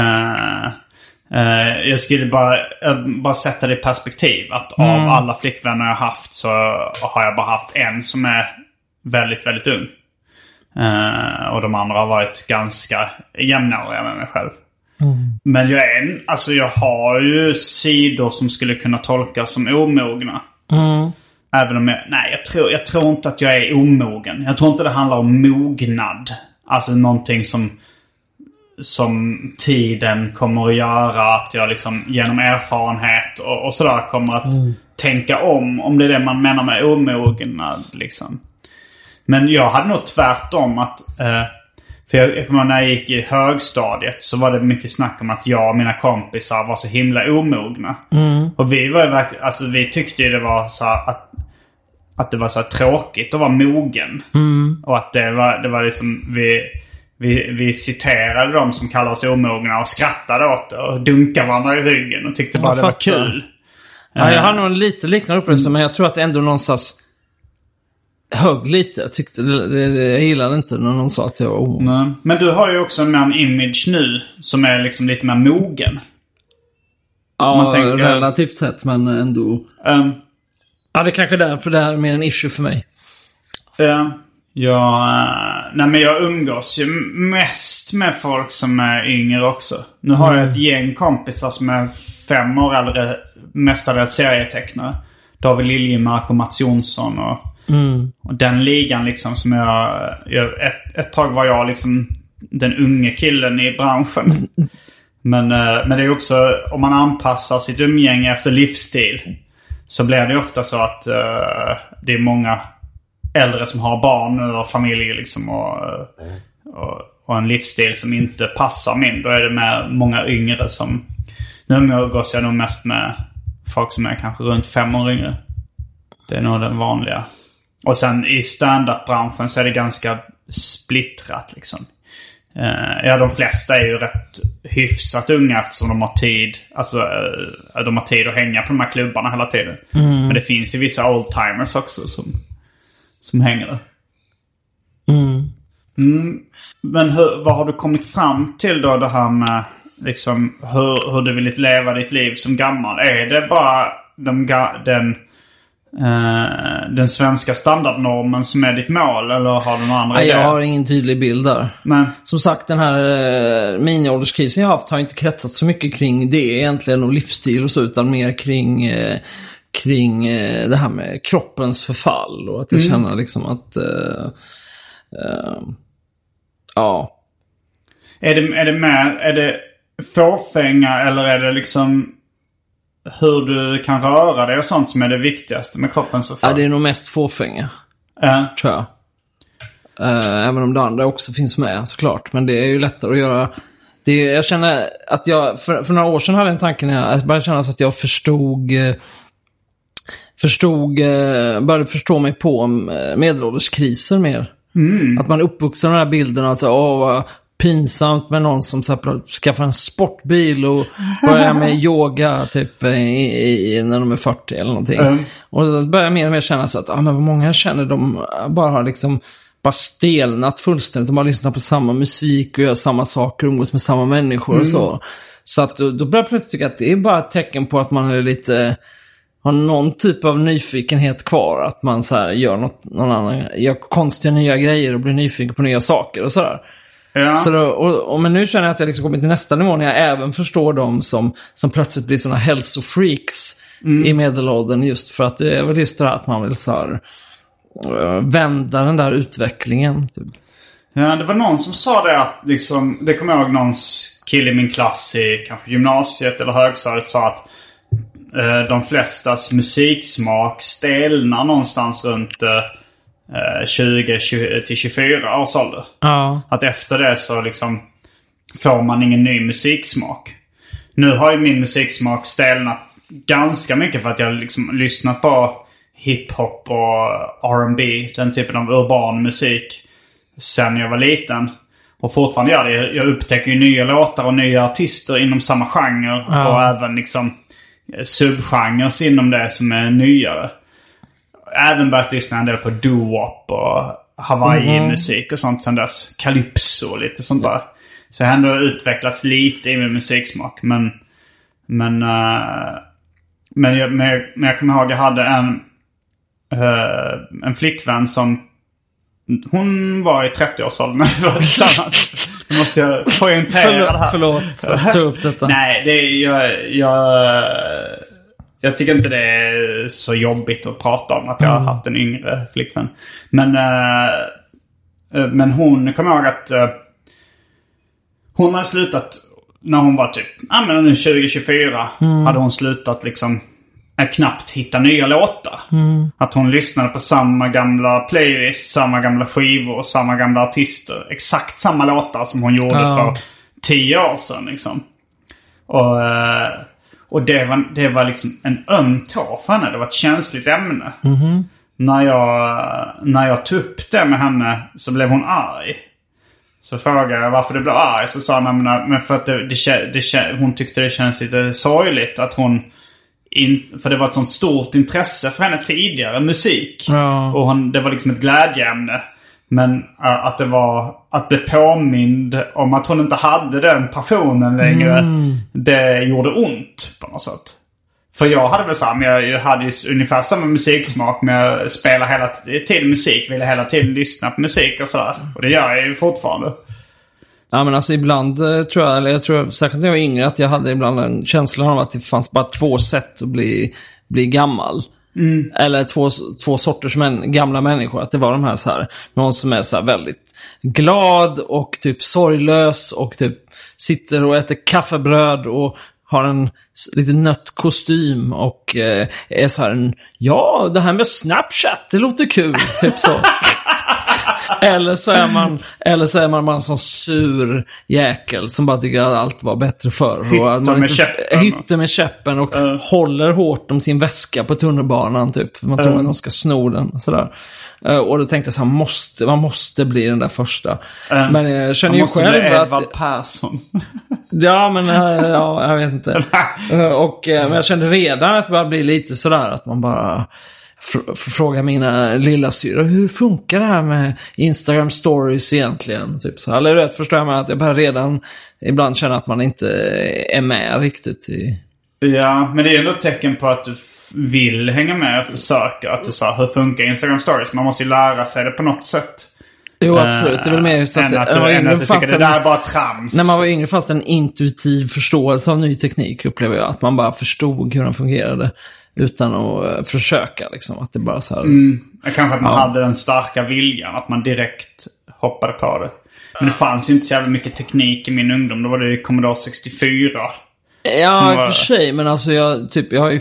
Jag skulle bara sätta det i perspektiv att av alla flickvänner jag haft så har jag bara haft en som är väldigt, väldigt ung. Och de andra har varit ganska jämnåriga med mig själv. Men jag har ju sidor som skulle kunna tolkas som omogna. Även om jag tror inte att jag är omogen. Jag tror inte det handlar om mognad. Alltså någonting som tiden kommer att göra, att jag liksom genom erfarenhet och sådär kommer att tänka om det är det man menar med omognad liksom. Men jag hade nog tvärtom att för jag kommer när jag gick i högstadiet så var det mycket snack om att jag och mina kompisar var så himla omogna. Och vi var ju verkligen, alltså vi tyckte ju det var så att det var så tråkigt att vara mogen. Och att det var liksom vi citerade dem som kallade oss omogna och skrattade åt det och dunkade varandra i ryggen och tyckte bara det var kul. Ja, jag har nog en lite liknande upplevelse, men jag tror att det ändå någonstans hög lite. Jag tyckte jag gillade inte när någon sa att jag var omogen. Men du har ju också en image nu som är liksom lite mer mogen. Ja, man tänker, relativt sett, men ändå. Ja, det är kanske därför det här är mer en issue för mig. Men jag umgås ju mest med folk som är yngre också. Nu har jag ett gäng kompisar som är 5 år äldre, mestadels serietecknare. David Liljemark och Mats Jonsson och den ligan liksom som ett tag var jag liksom den unge killen i branschen. Men det är också, om man anpassar sitt umgänge efter livsstil så blir det ofta så att det är många äldre som har barn och familjer liksom och en livsstil som inte passar min. Då är det med många yngre som... Nu umgås jag nog mest med folk som är kanske runt 5 år yngre. Det är nog den vanliga. Och sen i stand-up-branschen så är det ganska splittrat liksom. De flesta är ju rätt hyfsat unga eftersom de har tid. Alltså de har tid att hänga på de här klubbarna hela tiden. Men det finns ju vissa oldtimers också som hänger där. Men vad har du kommit fram till då, det här med liksom hur du vill leva ditt liv som gammal? Är det bara den svenska standardnormen som är ditt mål, eller har du några andra idéer? Jag har ingen tydlig bild där. Men som sagt, den här mini-ålderskrisen jag har haft har inte kretsat så mycket kring det egentligen och livsstil och så, utan mer kring det här med kroppens förfall och att jag känner liksom att ja. Är det fåfänga, eller är det liksom hur du kan röra dig och sånt som är det viktigaste med kroppens förfall? Ja, det är nog mest fåfänga. Tror jag. Även om det andra också finns med såklart, men det är ju lättare att göra. Jag känner att jag för några år sedan hade en tanke när jag började känna att jag förstod började förstå mig på medelålderskriser mer. Att man uppvuxen med den här bilden och alltså, vad pinsamt med någon som så här, skaffar en sportbil och börjar med yoga typ när de är 40 eller någonting. Och då börjar jag mer och mer känna så att men vad många jag känner, de bara har liksom bara stelnat fullständigt. De har lyssnat på samma musik och gör samma saker och umgås med samma människor och så. Så att då börjar jag plötsligt tycka att det är bara ett tecken på att man är lite, har någon typ av nyfikenhet kvar. Att man så här gör gör konstiga nya grejer och blir nyfiken på nya saker och sådär. Ja. Så då, men nu känner jag att jag liksom kommer till nästa nivå när jag även förstår dem som plötsligt blir såna hälsofreaks i medelåldern, just för att det är väl just det att man vill så här, vända den där utvecklingen typ. Ja, det var någon som sa det att liksom, det kommer jag ihåg, någon kille i min klass i kanske gymnasiet eller högstadiet sa att de flestas musiksmak stelnar någonstans runt 20-24 års ålder. Ja. Att efter det så liksom får man ingen ny musiksmak. Nu har ju min musiksmak stelnat ganska mycket för att jag liksom lyssnat på hiphop och R&B, den typen av urban musik sen jag var liten. Och fortfarande gör det. Jag upptäcker ju nya låtar och nya artister inom samma genre och även liksom subgenres inom det som är nyare. Även börjat lyssna en del på doo-wop och Hawaii-musik och sånt sen dess. Calypso och lite sånt där. Så jag har ändå utvecklats lite i min musiksmak. Men jag kommer ihåg, jag hade en flickvän som, hon var i 30-årsåldern när vi var tillsammans. Nu måste jag poängtera det här. Förlåt, jag tog upp detta. Nej, det är jag tycker inte det är så jobbigt att prata om att jag har haft en yngre flickvän. Men hon kommer ihåg att hon hade slutat när hon var typ 20-24 hade hon slutat liksom knappt hitta nya låtar. Att hon lyssnade på samma gamla playlist, samma gamla skivor och samma gamla artister. Exakt samma låtar som hon gjorde för 10 år sedan liksom. Och det var liksom en öm tå för henne. Det var ett känsligt ämne. När jag tog upp det med henne så blev hon arg. Så frågade jag varför det blev arg. Så sa hon men för att hon tyckte det känns lite sorgligt att hon för det var ett sånt stort intresse för henne tidigare, musik. Och det var liksom ett glädjeämne. Men att det var att bli påmind om att hon inte hade den passionen längre, det gjorde ont på något sätt. För jag hade väl jag hade ju ungefär samma musiksmak, men jag spelade hela tiden musik, ville hela tiden lyssna på musik och sådär. Och det gör jag ju fortfarande. Ja, men alltså ibland jag tror säkert när jag var yngre att jag hade ibland en känsla av att det fanns bara 2 sätt att bli gammal. Eller två sorters gamla människor. Att det var de här så här, någon som är så här väldigt glad och typ sorglös och typ sitter och äter kaffebröd och har en lite nött kostym och är så här det här med Snapchat, det låter kul, typ så. Eller så är man en sån sur jäkel som bara tycker att allt var bättre förr. Och att man hytter med käppen och håller hårt om sin väska på tunnelbanan typ. Man tror att de ska sno den. Sådär. Och då tänkte jag så här, man måste bli den där första. Men jag känner ju själv att Edvard Persson. Ja, men jag vet inte. Men jag kände redan att det bara blir lite sådär att man bara fråga mina lilla syra, hur funkar det här med Instagram stories egentligen? Typ så. Eller rätt förstår jag med att jag bara redan ibland känner att man inte är med riktigt i... Ja, men det är ändå ett tecken på att du vill hänga med och försöka. Att du sa, hur funkar Instagram stories? Man måste ju lära sig det på något sätt. Jo, absolut. Det är väl mer just att du tycker det där är bara trams. När man var yngre fanns en intuitiv förståelse av ny teknik, upplever jag. Att man bara förstod hur den fungerade utan att försöka liksom. Att det bara så här... Kanske att man hade den starka viljan, att man direkt hoppade på det. Men det fanns ju inte så jävla mycket teknik i min ungdom. Då var det Commodore 64. Ja, i och för sig. Men alltså jag har ju...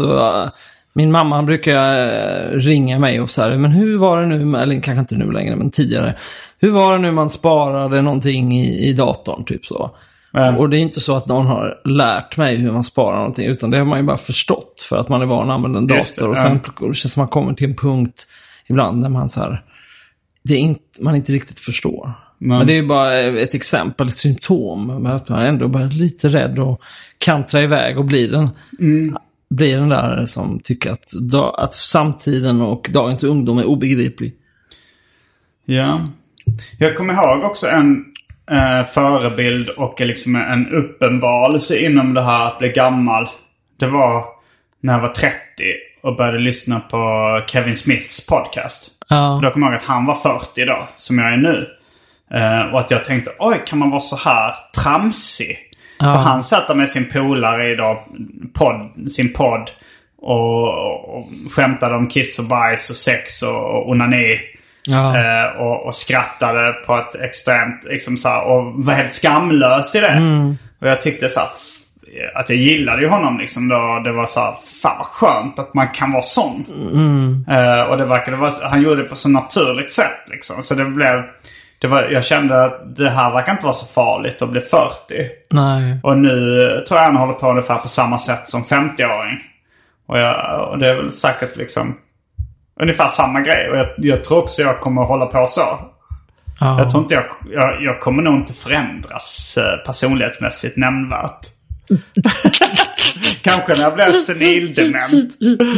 min mamma brukar ringa mig och så här, men hur var det nu, eller kanske inte nu längre, men tidigare. Hur var det nu man sparade någonting i datorn, typ så. Och det är inte så att någon har lärt mig hur man sparar någonting, utan det har man ju bara förstått för att man är van att använda en dator. Och sen det känns som man kommer till en punkt ibland när man så här, man inte riktigt förstår. Men det är ju bara ett exempel, ett symptom med att man ändå bara är lite rädd och kantra iväg och blir den där som tycker att samtiden och dagens ungdom är obegriplig. Ja. Jag kommer ihåg också en förebild och liksom en uppenbarelse inom det här att bli gammal. Det var när jag var 30 och började lyssna på Kevin Smiths podcast. Ja. Då kommer jag ihåg att han var 40 då, som jag är nu. Och att jag tänkte, oj, kan man vara så här tramsig? Ja. För han satt där med sin polare i då, sin podd och skämtade om kiss och bajs och sex och onani. Ja. Och skrattade på ett extremt liksom så här, och var helt skamlös i det. Och jag tyckte så här, att jag gillade ju honom liksom då. Det var så här, fan vad skönt att man kan vara sån. Och det verkade han gjorde det på så naturligt sätt liksom. Så jag kände att det här verkar inte vara så farligt att bli 40. Nej. Och nu tror jag han håller på ungefär på samma sätt som 50-åring. Och det är väl säkert liksom ungefär samma grej. Och jag tror också jag kommer att hålla på så. Ja. Jag tror inte jag kommer nog inte förändras personlighetsmässigt nämnvärt. Kanske när jag blir senildement.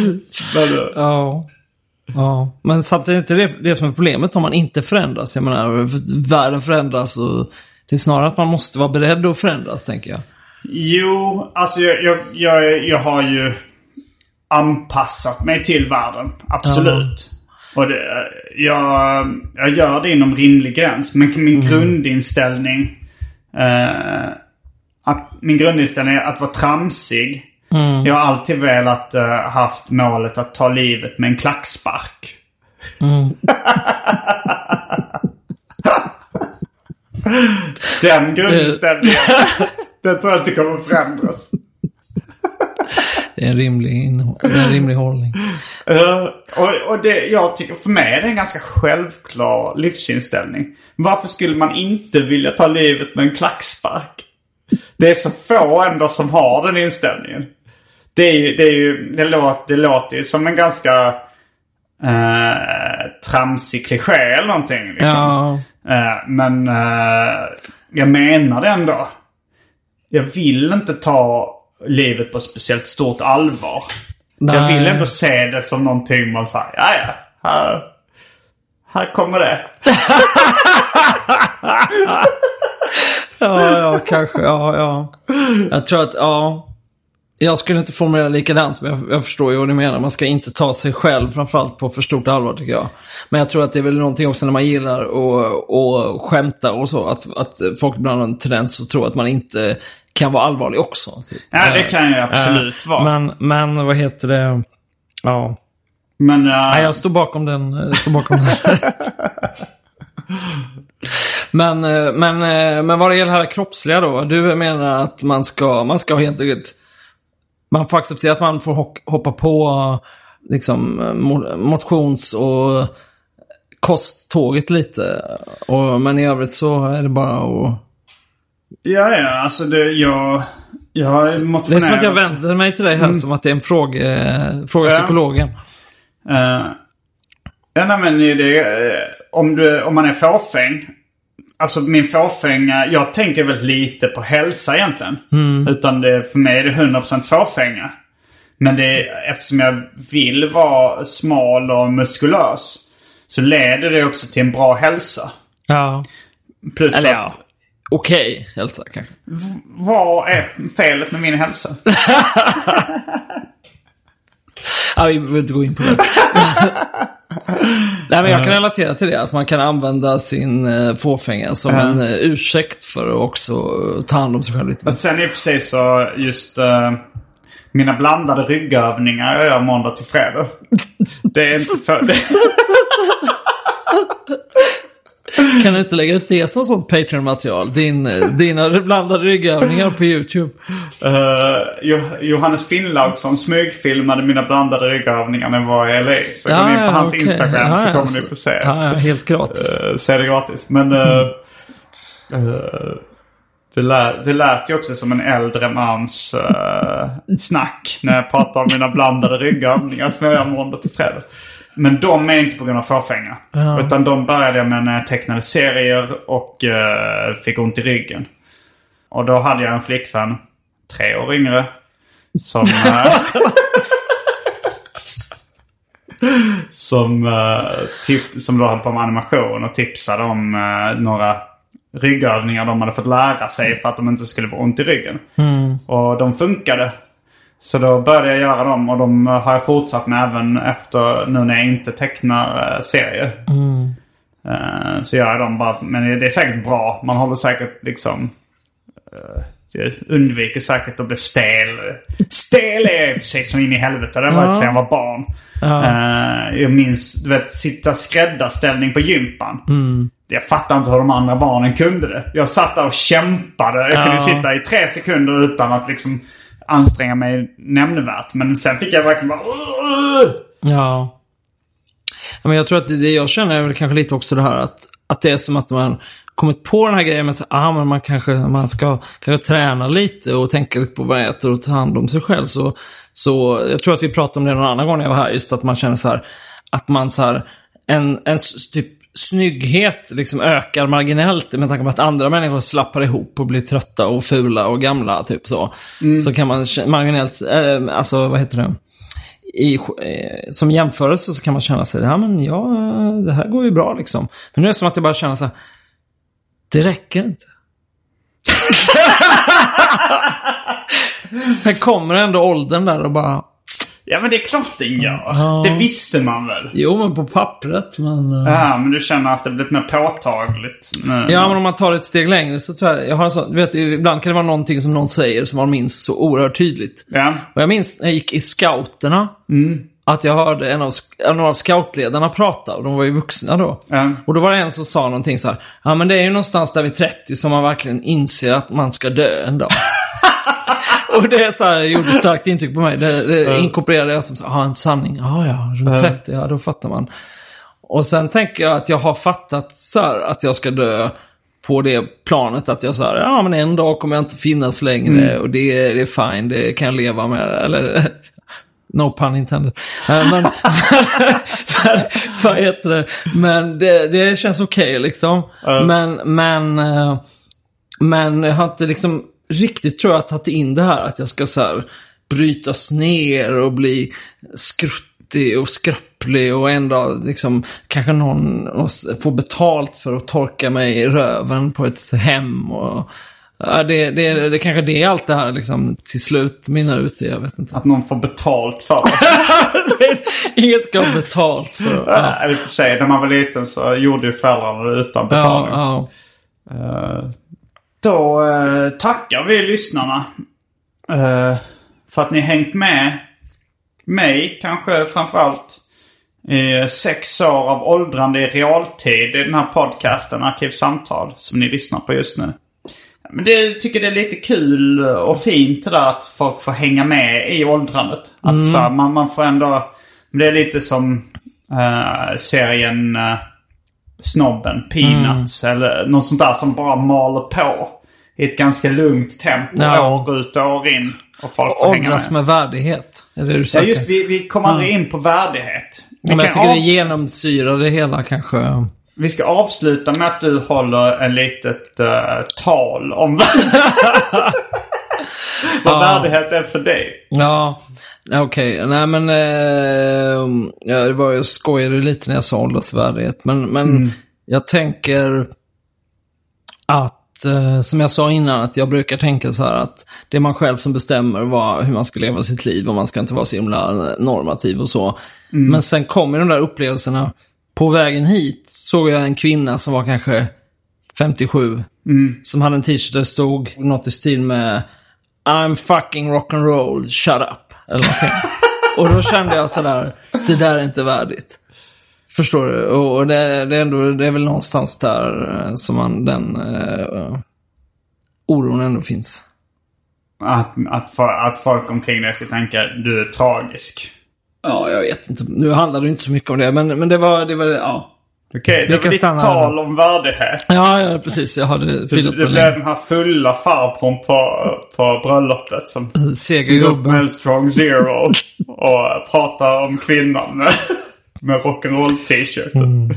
Ja, men samtidigt är det som är problemet om man inte förändras. Jag menar, världen förändras och det är snarare att man måste vara beredd att förändras, tänker jag. Jo, alltså jag har ju anpassat mig till världen, absolut. Och jag gör det inom rimlig gräns. Men min grundinställning är att vara tramsig. Jag har alltid velat haft målet att ta livet med en klackspark. Den grundinställningen den tror jag inte kommer att förändras. Det är en rimlig hållning. Och det, jag tycker för mig är det en ganska självklar livsinställning. Varför skulle man inte vilja ta livet med en klackspark? Det är så få ändå som har den inställningen. Det låter ju som en ganska tramsig kliché eller någonting liksom. Men jag menar det ändå. Jag vill inte ta livet på speciellt stort allvar. Nej. Jag vill ändå se det som någonting man säger, här kommer det. Ja, kanske, ja. Jag tror att, jag skulle inte formulera likadant, men jag förstår ju vad du menar. Man ska inte ta sig själv framförallt på för stort allvar, tycker jag. Men jag tror att det är väl någonting också när man gillar att skämta och så, att folk ibland har en tendens att tro att man inte kan vara allvarlig också. Typ. Ja, det kan ju absolut vara. Men vad heter det? Ja. Men nej, jag står bakom den. Men vad det gäller här kroppsliga då? Du menar att man ska helt enkelt, man får acceptera att man får hoppa på liksom motions- och kosttåget lite. Men i övrigt så är det bara att... Ja, alltså jag har motionerat. Det är som att jag vänder mig till dig här som att det är en fråga psykologen. Nej, men om man är fåfäng. Alltså min fåfänga, jag tänker väldigt lite på hälsa egentligen. Utan för mig är det 100% fåfänga. Men eftersom jag vill vara smal och muskulös så leder det också till en bra hälsa. Ja. Plus eller att... Okej, hälsa kanske. Vad är felet med min hälsa? Ja, vi behöver inte gå in på det. Nej, men jag kan relatera till det. Att man kan använda sin fåfänga som en ursäkt för att också ta hand om sig själv lite. Men sen i och för sig så just mina blandade ryggövningar jag gör måndag till fredag. Det är inte för det. Kan du inte lägga ut det som sånt Patreon-material? Dina blandade ryggövningar på YouTube. Johannes Finnlaugsson smygfilmade mina blandade ryggövningar när jag var i LA. Så gå in på hans Instagram så kommer ni få se. Ja, helt gratis. Se det gratis. Men Det lät ju också som en äldre mans snack när jag pratar om mina blandade ryggövningar som jag gör måndag till fredag. Men de är inte på grund av fåfänga. Utan de började jag med när jag tecknade serier och fick ont i ryggen. Och då hade jag en flickvän, 3 år yngre, som som då höll på med animation och tipsade om några ryggövningar de hade fått lära sig för att de inte skulle få ont i ryggen. Och de funkade. Så då började jag göra dem, och de har jag fortsatt med även efter nu när jag inte tecknar serier. Så gör jag dem bara, men det är säkert bra. Man håller säkert liksom undviker säkert att bli stel. Stel är precis som in i helvete. Det var sedan jag var barn. Jag minns, du vet, sitta skräddarställning på gympan. Jag fattar inte hur de andra barnen kunde det. Jag satt där och kämpade. Jag kunde sitta i 3 sekunder utan att liksom anstränga mig nämnvärt. Men sen fick jag verkligen bara... Ja. Men jag tror att det jag känner är väl kanske lite också det här att det är som att man kommit på den här grejen med men man ska kanske träna lite och tänka lite på vad man äter och ta hand om sig själv. Så jag tror att vi pratade om det någon annan gång när jag var här, just att man känner så här att man så här en typ snygghet liksom ökar marginellt med tanke på att andra människor slappar ihop och blir trötta och fula och gamla typ så. Så kan man marginellt alltså vad heter det? Som jämförelse så kan man känna sig det här går ju bra liksom. Men nu är det som att jag bara känner så här, det räcker inte. Här kommer ändå åldern där och bara... Ja, men det är klart det gör. Det visste man väl. Jo, men på pappret. Ja, men du känner att det blir lite mer påtagligt. Ja, men om man tar ett steg längre så tror jag har så, du vet, ibland kan det vara någonting som någon säger som man minns så oerhört tydligt. Ja. Och jag minns när jag gick i scouterna att jag hörde en av scoutledarna prata, och de var ju vuxna då. Och då var det en som sa någonting så här: ja, men det är ju någonstans där vid 30 som man verkligen inser att man ska dö en dag. Och det är så här, gjorde starkt intryck på mig. Det inkorporerade jag som så, en sanning. Runt 30, då fattar man. Och sen tänker jag att jag har fattat så här, att jag ska dö på det planet, att jag sa men en dag kommer jag inte finnas längre och det är fine, det kan jag leva med, eller no pun intended. Men vad heter det? Men det känns okej liksom. Men jag har inte liksom riktigt, tror jag, tagit in det här att jag ska så här brytas ner och bli skruttig och skröplig och ändå liksom kanske någon får betalt för att torka mig i röven på ett hem och det kanske det är allt det här liksom till slut minnar ut det, jag vet inte. Att någon får betalt för det. Inget ska ha betalt för. Eller för sig, när man var liten så gjorde ju föräldrarna det utan betalning. Då tackar vi lyssnarna för att ni hängt med mig, kanske framförallt i 6 år av åldrande i realtid i den här podcasten Arkivsamtal som ni lyssnar på just nu. Men tycker det är lite kul och fint där att folk får hänga med i åldrandet. Att så, man får ändå... Det är lite som serien Snobben, Peanuts eller något sånt där som bara maler på i ett ganska lugnt tempo år ut och år in. Och folk får hänga med värdighet. Är det du säger? Ja, just vi kommer aldrig in på värdighet. Men jag tycker det genomsyrar det hela kanske. Vi ska avsluta med att du håller en litet tal om vad värdighet är för dig. Ja, okej. Nej, men det var ju skojade lite när jag sa åldersvärdighet. Men jag tänker att, som jag sa innan, att jag brukar tänka så här att det är man själv som bestämmer hur man ska leva sitt liv och man ska inte vara så himla normativ och så. Men sen kommer de där upplevelserna. På vägen hit såg jag en kvinna som var kanske 57 som hade en t-shirt där det stod något i stil med I'm fucking rock'n'roll, shut up eller någonting. Och då kände jag sådär, det där är inte värdigt. Förstår du? Och det är väl någonstans där som den oron ändå finns. Att folk omkring dig ska tänka du är tragisk. Ja, jag vet inte. Nu handlar det inte så mycket om det, men det var ja. Okej, det var ditt tal om värdighet. Ja, precis. Jag hade filat på det blev den här fulla farbrorn på bröllopet som går upp med en strong zero och pratar om kvinnan med rock'n'roll t-shirten.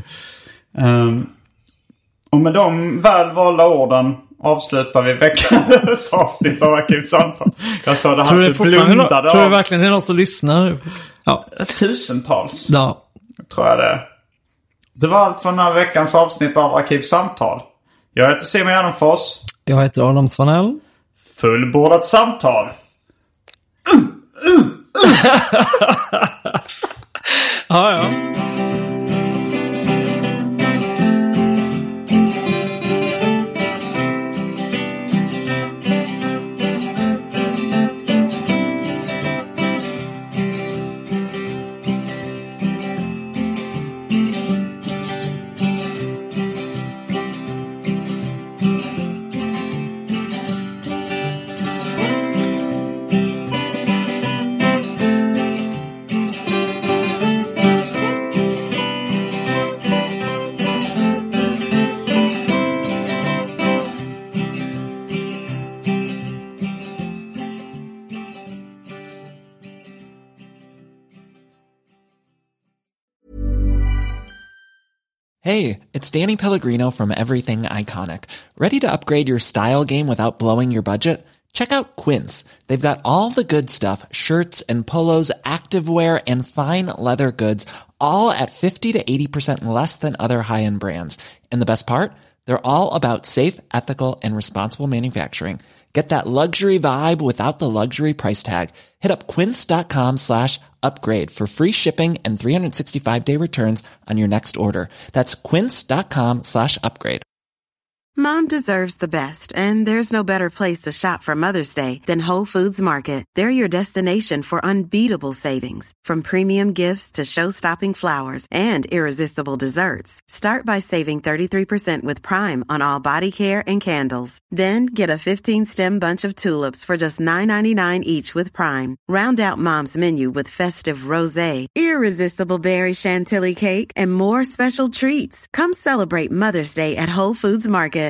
Och med de välvalda orden avslutar vi veckans avsnitt av Arkivsamtal. Jag sa det här för blundade. Tror du verkligen det är någon som lyssnar? Ja. Tusentals. Ja. Tror jag det. Det var allt för den här veckans avsnitt av Arkivsamtal. Jag heter Simon Gärdenfors. Jag heter Adam Svanell. Fullbordat samtal. Ja. Hey, it's Danny Pellegrino from Everything Iconic. Ready to upgrade your style game without blowing your budget? Check out Quince. They've got all the good stuff, shirts and polos, activewear, and fine leather goods, all at 50 to 80% less than other high-end brands. And the best part? They're all about safe, ethical, and responsible manufacturing. Get that luxury vibe without the luxury price tag. Hit up quince.com/upgrade for free shipping and 365-day returns on your next order. That's quince.com/upgrade. Mom deserves the best, and there's no better place to shop for Mother's Day than Whole Foods Market. They're your destination for unbeatable savings, from premium gifts to show-stopping flowers and irresistible desserts. Start by saving 33% with Prime on all body care and candles. Then get a 15-stem bunch of tulips for just $9.99 each with Prime. Round out Mom's menu with festive rosé, irresistible berry chantilly cake, and more special treats. Come celebrate Mother's Day at Whole Foods Market.